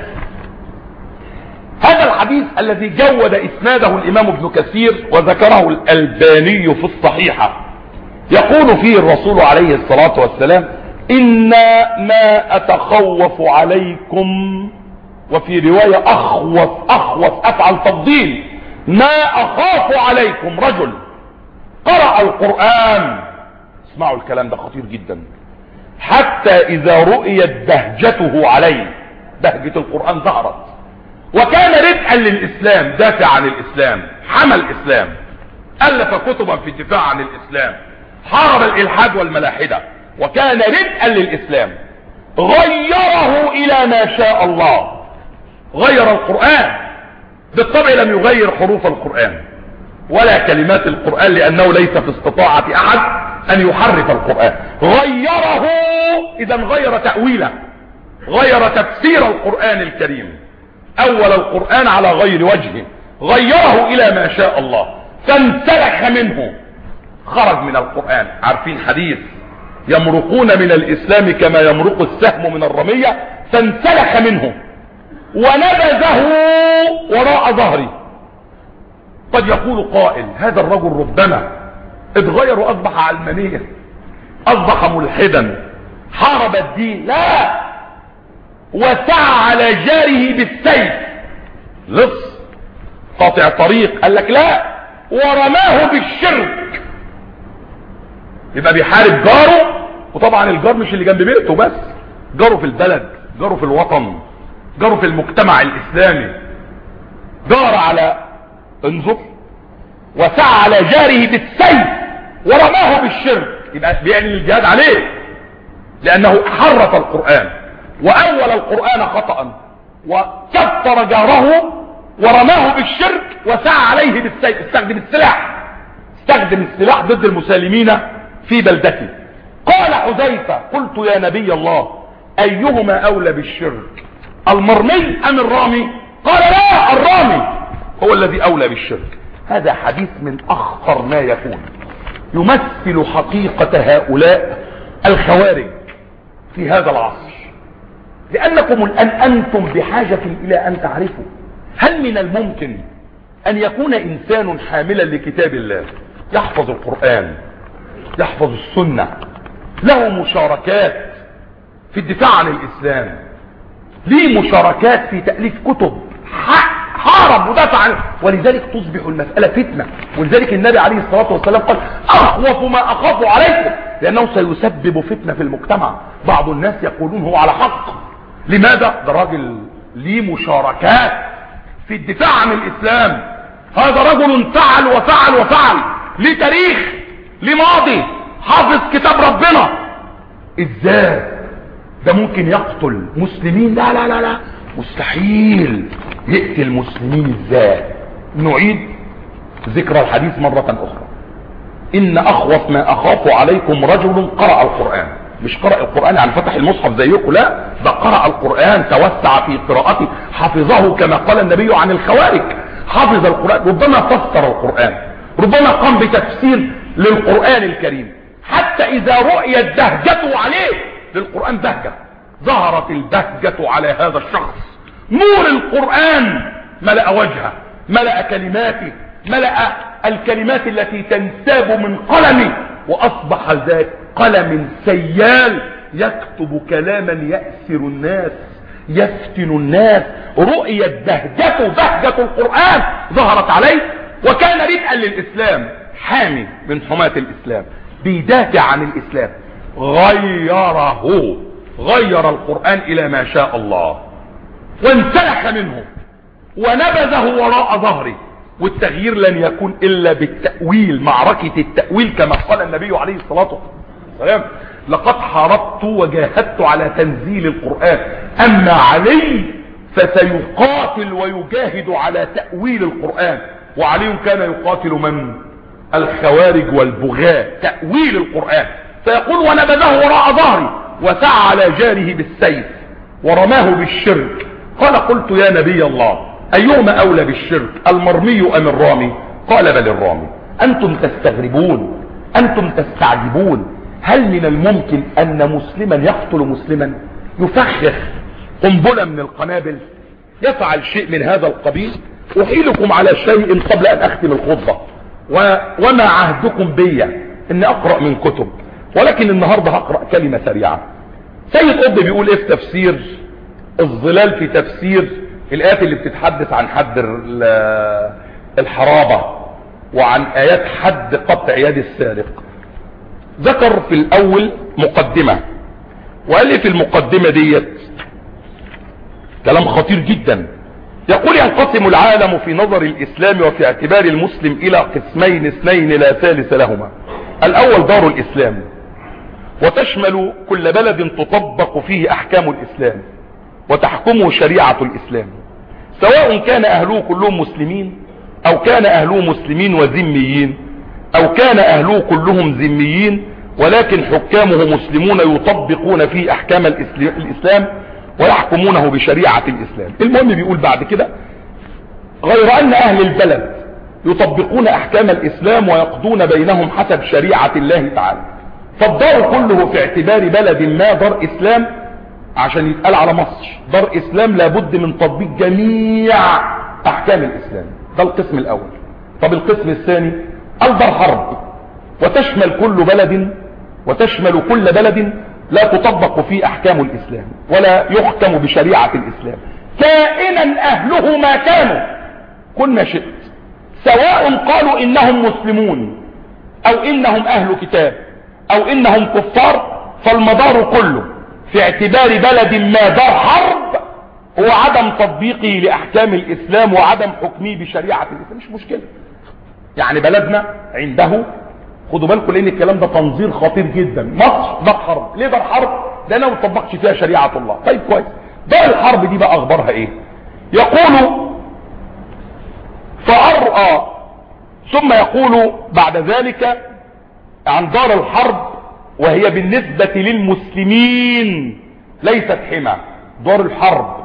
هذا الحديث الذي جود إسناده الإمام ابن كثير وذكره الألباني في الصحيحة، يقول فيه الرسول عليه الصلاة والسلام: إن ما أتخوف عليكم، وفي رواية أخوف أخوف أفعل تفضيل، ما أخاف عليكم رجل قرأ القرآن، اسمعوا الكلام ده خطير جدا، حتى إذا رؤيت بهجته عليه، بهجة القرآن ظهرت، وكان ردءا للإسلام، دافع عن الإسلام، حمى الإسلام، ألف كتبا في الدفاع عن الإسلام، حارب الإلحاد والملاحدة، وكان ردءا للإسلام، غيره إلى ما شاء الله، غير القرآن، بالطبع لم يغير حروف القرآن ولا كلمات القرآن لأنه ليس في استطاعة أحد أن يحرف القرآن، غيره، إذا غير تأويله، غير تفسير القرآن الكريم، أول القرآن على غير وجهه، غيره إلى ما شاء الله، فانسلخ منه، خرج من القرآن. عارفين حديث يمرقون من الإسلام كما يمرق السهم من الرمية، فانسلخ منه ونبذه وراء ظهره. قد يقول قائل: هذا الرجل ربما اتغير واصبح علمانيا، اصبح ملحدا، حارب الدين. لا، وسعى على جاره بالسيف، لص قاطع طريق، قال لك لا، ورماه بالشرك، يبقى بيحارب جاره. وطبعا الجار مش اللي جنب بيته بس، جاره في البلد، جاره في الوطن، جاره في المجتمع الاسلامي، جار على، انظر، وسعى على جاره بالسيف ورماه بالشرك، يبقى بيعلن الجهاد عليه لانه حرف القرآن واول القرآن خطأ، وكفر جاره ورماه بالشرك وسعى عليه بالسيف، استخدم السلاح، استخدم السلاح ضد المسالمين في بلدته. قال حذيفة: قلت يا نبي الله ايهما اولى بالشرك، المرمي ام الرامي؟ قال: لا، الرامي هو الذي اولى بالشرك. هذا حديث من اخطر ما يكون، يمثل حقيقة هؤلاء الخوارج في هذا العصر، لانكم الان انتم بحاجة الى ان تعرفوا هل من الممكن ان يكون انسان حاملا لكتاب الله يحفظ القرآن، يحفظ السنة، له مشاركات في الدفاع عن الاسلام، ليه مشاركات في تأليف كتب، حارب ودافع عنه، ولذلك تصبح المسألة فتنة. ولذلك النبي عليه الصلاة والسلام قال: أخوف ما أخاف عليكم، لأنه سيسبب فتنة في المجتمع. بعض الناس يقولون هو على حق، لماذا؟ ده راجل ليه مشاركات في الدفاع عن الإسلام، هذا رجل فعل وفعل وفعل، ليه تاريخ، ليه ماضي، حافظ كتاب ربنا. ازاي ده ممكن يقتل مسلمين؟ لا لا لا لا، مستحيل يقتل مسلمين. ازاي؟ نعيد ذكر الحديث مرة اخرى: ان اخوف ما اخاف عليكم رجل قرأ القرآن، مش قرأ القرآن عن فتح المصحف زيكم، لا، ده قرأ القرآن، توسع في قراءته، حفظه كما قال النبي عن الخوارج، حفظ القرآن، ربما فسر القرآن، ربما قام بتفسير للقرآن الكريم، حتى اذا رؤيت بهجته عليه، للقرآن بهجة، ظهرت البهجة على هذا الشخص، نور القرآن ملأ وجهه، ملأ كلماته، ملأ الكلمات التي تنساب من قلمه، واصبح ذاك قلم سيال يكتب كلاما يأسر الناس، يفتن الناس. رؤيت بهجته، بهجة القرآن ظهرت عليه، وكان ردءا للإسلام، حامي من حماة الإسلام، بيدافع عن الإسلام. غيره، غير القرآن إلى ما شاء الله، وانسلخ منه ونبذه وراء ظهره. والتغيير لن يكون إلا بالتأويل، معركة التأويل، كما قال النبي عليه الصلاة والسلام: لقد حاربت وجاهدت على تنزيل القرآن، أما علي فسيقاتل ويجاهد على تأويل القرآن. وعلي كان يقاتل من؟ الخوارج والبغاة، تأويل القرآن. فيقول ونبذه وراء ظهري وسعى على جاره بالسيف ورماه بالشرك. قال قلت يا نبي الله أيهما أولى بالشرك، المرمي أم الرامي؟ قال بل الرامي. أنتم تستغربون، أنتم تستعجبون، هل من الممكن أن مسلما يقتل مسلما؟ يفخخ قنبلة من القنابل، يفعل شيء من هذا القبيل؟ أحيلكم على شيء قبل أن أختم الخطبة، و... وما عهدكم بي أن أقرأ من كتب، ولكن النهاردة هقرأ كلمة سريعة. سيد قطب بيقول إيه في تفسير الظلال، في تفسير الآيات اللي بتتحدث عن حد الحرابة وعن آيات حد قطع يد السارق. ذكر في الأول مقدمة، وقال لي في المقدمة ديت كلام خطير جدا. يقول ينقسم العالم في نظر الإسلام وفي اعتبار المسلم إلى قسمين اثنين لا ثالث لهما. الأول دار الإسلام، وتشمل كل بلد تطبق فيه أحكام الإسلام وتحكمه شريعة الإسلام، سواء كان أهله كلهم مسلمين أو كان أهله مسلمين وذميين أو كان أهله كلهم ذميين، ولكن حكامه مسلمون يطبقون فيه أحكام الإسلام ويحكمونه بشريعة الإسلام. المهم بيقول بعد كده غير أن أهل البلد يطبقون أحكام الإسلام ويقضون بينهم حسب شريعة الله تعالى. فالدار كله في اعتبار بلد ما دار إسلام، عشان يتقال على مصر دار إسلام لابد من تطبيق جميع أحكام الإسلام. ده القسم الأول. طب القسم الثاني الدار حرب، وتشمل كل بلد وتشمل كل بلد لا تطبق فيه أحكام الإسلام ولا يحكم بشريعة الإسلام، كائنا أهله ما كانوا كنا شئت، سواء قالوا إنهم مسلمون أو إنهم أهل كتاب أو إنهم كفار. فالمدار كله في اعتبار بلد ما دار حرب هو عدم تطبيقه لأحكام الإسلام وعدم حكمه بشريعة الإسلام. مش مشكلة، يعني بلدنا عنده، خدوا بالكم لأن الكلام ده تنظير خطير جدا. مصر دار حرب. ليه دار حرب؟ لأنها ما تطبقش فيها شريعة الله. طيب كويس، دار الحرب دي بقى أخبارها إيه؟ يقول فأرأى، ثم يقول بعد ذلك عن دار الحرب وهي بالنسبة للمسلمين ليست حمى. دار الحرب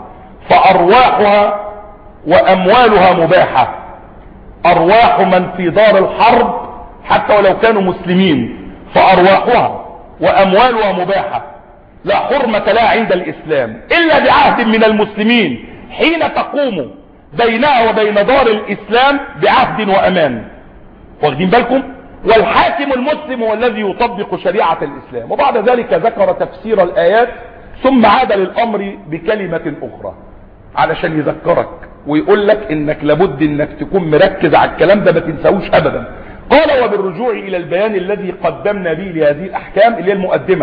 فأرواحها وأموالها مباحة. أرواح من في دار الحرب حتى ولو كانوا مسلمين فأرواحها وأموالها مباحة، لا حرمة لها عند الإسلام إلا بعهد من المسلمين حين تقوم بينها وبين دار الإسلام بعهد وأمان. واخدين بالكم؟ والحاكم المسلم هو الذي يطبق شريعة الإسلام. وبعد ذلك ذكر تفسير الآيات ثم عاد للأمر بكلمة أخرى علشان يذكرك ويقول لك إنك لابد إنك تكون مركز على الكلام ده، ما تنساوش أبدا. قال وبالرجوع إلى البيان الذي قدمنا به لهذه الأحكام اللي هي المقدمة،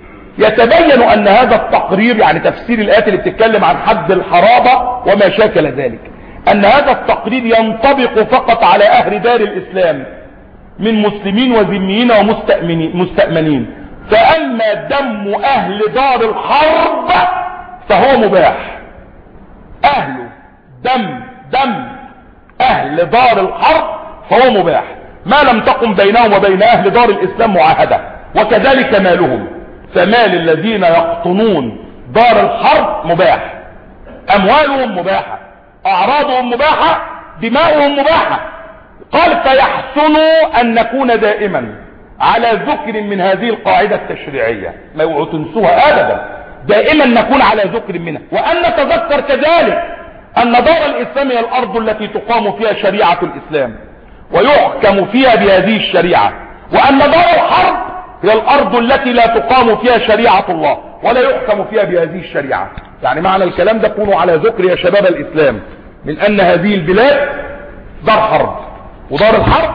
يتبين أن هذا التقرير، يعني تفسير الآيات اللي بتتكلم عن حد الحرابة وما شاكل ذلك، أن هذا التقرير ينطبق فقط على أهل دار الإسلام من مسلمين وذميين ومستأمنين. فأما دم أهل دار الحرب فهو مباح. أهل دم دم أهل دار الحرب فهو مباح ما لم تقم بينهم وبين أهل دار الإسلام معاهدة، وكذلك مالهم. فمال الذين يقطنون دار الحرب مباح، أموالهم مباحة، أعراضهم مباحة، دماؤهم مباحة. قال فيحسن أن نكون دائما على ذكر من هذه القاعدة التشريعية، ما يوعوا تنسوها أبدا، دائما نكون على ذكر منها. وأن نتذكر كذلك أن دار الإسلام هي الأرض التي تقام فيها شريعة الإسلام ويحكم فيها بهذه الشريعة، وأن دار الحرب هي الأرض التي لا تقام فيها شريعة الله ولا يحكم فيها بهذه الشريعة. يعني معنى الكلام ده كونوا على ذكر يا شباب الإسلام من أن هذه البلاد دار حرب، ودار الحرب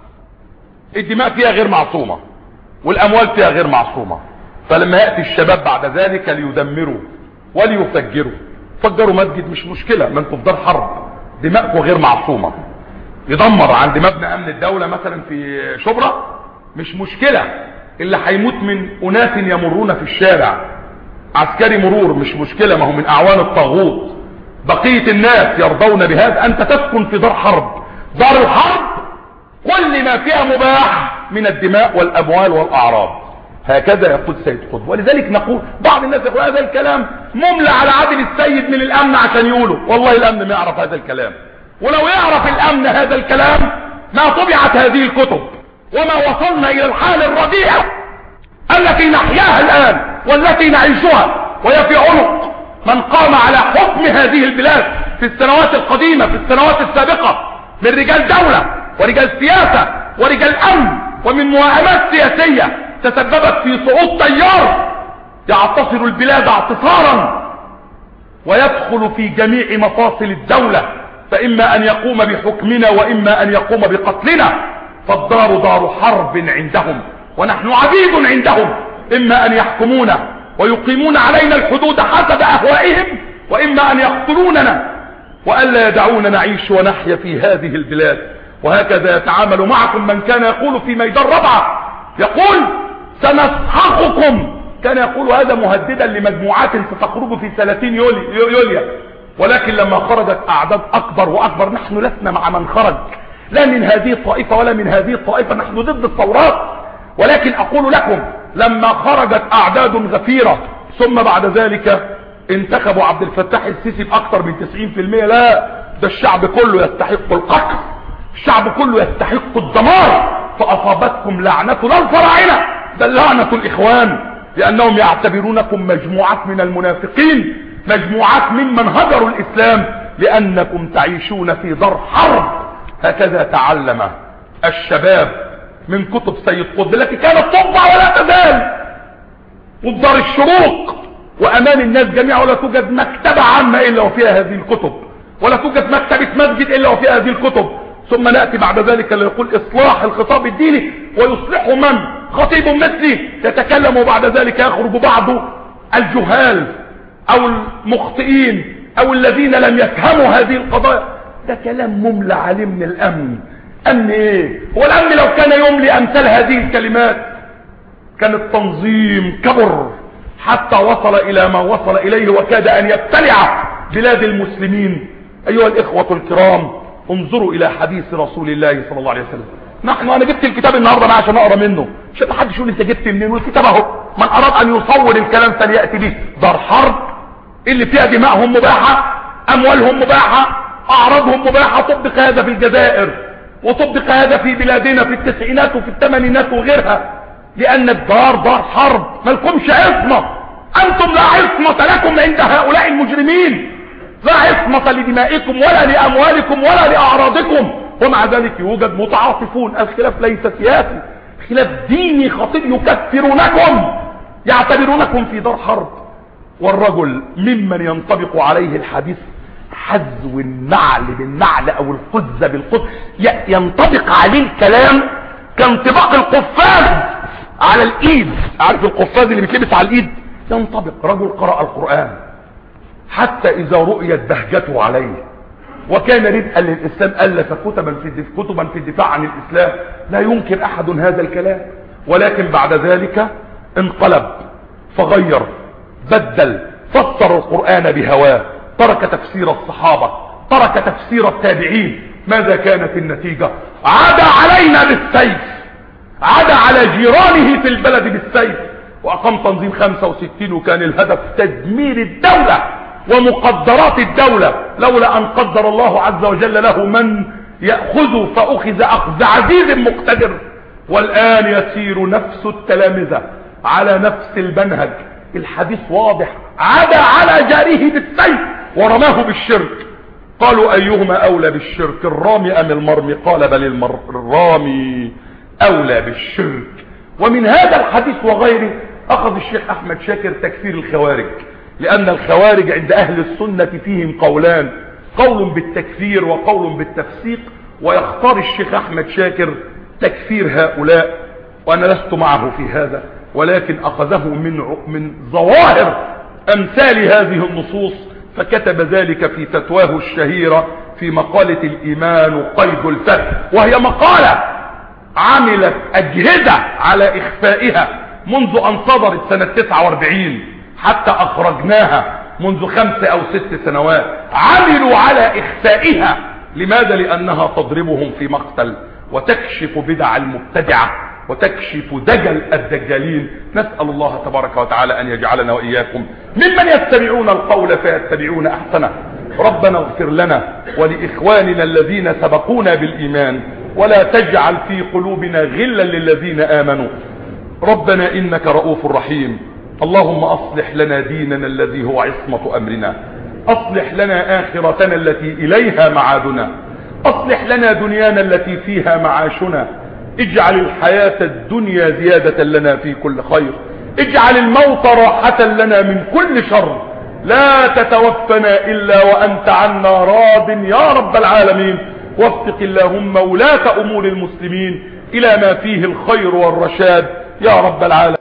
الدماء فيها غير معصومة والأموال فيها غير معصومة. فلما يأتي الشباب بعد ذلك ليدمروا وليفجروا، فجروا مسجد مش مشكلة، ما انتوا في دار حرب دماءكم غير معصومة. يدمر عند مبنى أمن الدولة مثلا في شبرا مش مشكلة، اللي هيموت من أناس يمرون في الشارع عسكري مرور مش مشكلة، ما هو من أعوان الطاغوت بقية الناس يرضون بهذا. انت تسكن في دار حرب، دار الحرب كل ما فيها مباح من الدماء والاموال والاعراض. هكذا يقول سيد قطب. ولذلك نقول بعض الناس يقول هذا الكلام مملى على عادل السيد من الامن عشان يقولوا. والله الامن ما يعرف هذا الكلام، ولو يعرف الامن هذا الكلام ما طبعت هذه الكتب وما وصلنا الى الحال الرديئة التي نحياها الان والتي نعيشها، وهي في عنق من قام على حكم هذه البلاد في السنوات القديمة في السنوات السابقة من رجال دولة ورجال سياسة ورجال امن ومن موائمات سياسية تسببت في صعود تيار يعتصر البلاد اعتصارا ويدخل في جميع مفاصل الدولة، فإما أن يقوم بحكمنا وإما أن يقوم بقتلنا. فالدار دار حرب عندهم ونحن عبيد عندهم، إما أن يحكمونا ويقيمون علينا الحدود حسب أهوائهم، وإما أن يقتلوننا وألا يدعونا نعيش ونحيا في هذه البلاد. وهكذا يتعامل معكم من كان يقول في ميدان ربعة، يقول سنسحقكم، كان يقول هذا مهددا لمجموعات ستخرج في ثلاثين يوليو، ولكن لما خرجت اعداد اكبر واكبر نحن لسنا مع من خرج، لا من هذه الطائفة ولا من هذه الطائفة، نحن ضد الثورات. ولكن اقول لكم لما خرجت اعداد غفيرة ثم بعد ذلك انتخبوا عبد الفتاح السيسي باكثر من تسعين في المئة، لا ده الشعب كله يستحق القتل، الشعب كله يستحق الدمار، فاصابتكم لعنة لا الفراعنة بل لعنة الاخوان، لانهم يعتبرونكم مجموعات من المنافقين، مجموعات ممن هجروا الاسلام، لانكم تعيشون في دار حرب. هكذا تعلم الشباب من كتب سيد قطب التي كانت تطبع ولا تزال وبدار الشروق وامام الناس جميعا، ولا توجد مكتبة عامة الا وفيها هذه الكتب، ولا توجد مكتبة مسجد الا وفيها هذه الكتب. ثم نأتي بعد ذلك ليقول اصلاح الخطاب الديني، ويصلحه من؟ خطيب مثلي يتكلم، وبعد ذلك يخرج بعض الجهال او المخطئين او الذين لم يفهموا هذه القضايا. ده كلام مملى عليه من الامن. امن ايه؟ هو الامن لو كان يملي امثال هذه الكلمات كان التنظيم كبر حتى وصل الى ما وصل اليه وكاد ان يبتلع بلاد المسلمين. ايها الاخوة الكرام، انظروا الى حديث رسول الله صلى الله عليه وسلم. نحن انا جبت الكتاب النهارده انا عشان اقرا منه، مش حد يقول انت جبت منين، والكتاب اهو، من اراد ان يصور الكلام فلياتي به. دار حرب اللي فيها دماءهم مباحه، اموالهم مباحه، اعراضهم مباحه. طبق هذا في الجزائر وطبق هذا في بلادنا في التسعينات وفي الثمانينات وغيرها، لان الدار دار حرب، ما لكمش عصمه، انتم لا عصمه لكم عند هؤلاء المجرمين، لا عصمه لدمائكم ولا لاموالكم ولا لاعراضكم. ومع ذلك يوجد متعاطفون. الخلاف ليس سياسي، خلاف ديني خطير، يكفرونكم، يعتبرونكم في دار حرب. والرجل ممن ينطبق عليه الحديث حذو النعل بالنعل او الخز بالخز، ينطبق عليه الكلام كانطباق القفاز على الايد. عارف القفاز اللي بيتلبس على الايد؟ ينطبق. رجل قرأ القرآن حتى اذا رؤيت بهجته عليه وكان ردءا للاسلام الف كتبا في كتبا في الدفاع عن الاسلام، لا ينكر احد هذا الكلام. ولكن بعد ذلك انقلب فغير بدل، فسر القرآن بهواه، ترك تفسير الصحابة، ترك تفسير التابعين. ماذا كانت النتيجة؟ عاد علينا بالسيف، عاد على جيرانه في البلد بالسيف، واقام تنظيم خمسة وستين، وكان الهدف تدمير الدولة ومقدرات الدولة، لولا ان قدر الله عز وجل له من يأخذ فأخذ أخذ عزيز مقتدر. والآن يسير نفس التلامذة على نفس المنهج. الحديث واضح، عاد على جاره بالسيف ورماه بالشرك. قالوا ايهما اولى بالشرك، الرامي ام المرمي؟ قال بل المر... الرامي اولى بالشرك. ومن هذا الحديث وغيره اخذ الشيخ احمد شاكر تكفير الخوارج، لان الخوارج عند اهل السنة فيهم قولان، قول بالتكفير وقول بالتفسيق، ويختار الشيخ احمد شاكر تكفير هؤلاء، وانا لست معه في هذا، ولكن اخذه من من ظواهر امثال هذه النصوص، فكتب ذلك في فتواه الشهيرة في مقالة الايمان قيد الفتح، وهي مقالة عملت اجهزة على اخفائها منذ ان صدرت سنة تسعة واربعين حتى اخرجناها منذ خمس او ست سنوات عملوا على اخفائها. لماذا؟ لانها تضربهم في مقتل وتكشف بدع المبتدعة وتكشف دجل الدجالين. نسأل الله تبارك وتعالى ان يجعلنا واياكم ممن يتبعون القول فيتبعون احسنه. ربنا اغفر لنا ولاخواننا الذين سبقونا بالايمان ولا تجعل في قلوبنا غلا للذين امنوا. ربنا انك رؤوف رحيم. اللهم اصلح لنا ديننا الذي هو عصمة امرنا، اصلح لنا اخرتنا التي اليها معادنا، اصلح لنا دنيانا التي فيها معاشنا، اجعل الحياة الدنيا زيادة لنا في كل خير، اجعل الموت راحة لنا من كل شر، لا تتوفنا الا وانت عنا راض يا رب العالمين. وفق اللهم ولاة امور المسلمين الى ما فيه الخير والرشاد يا رب العالمين.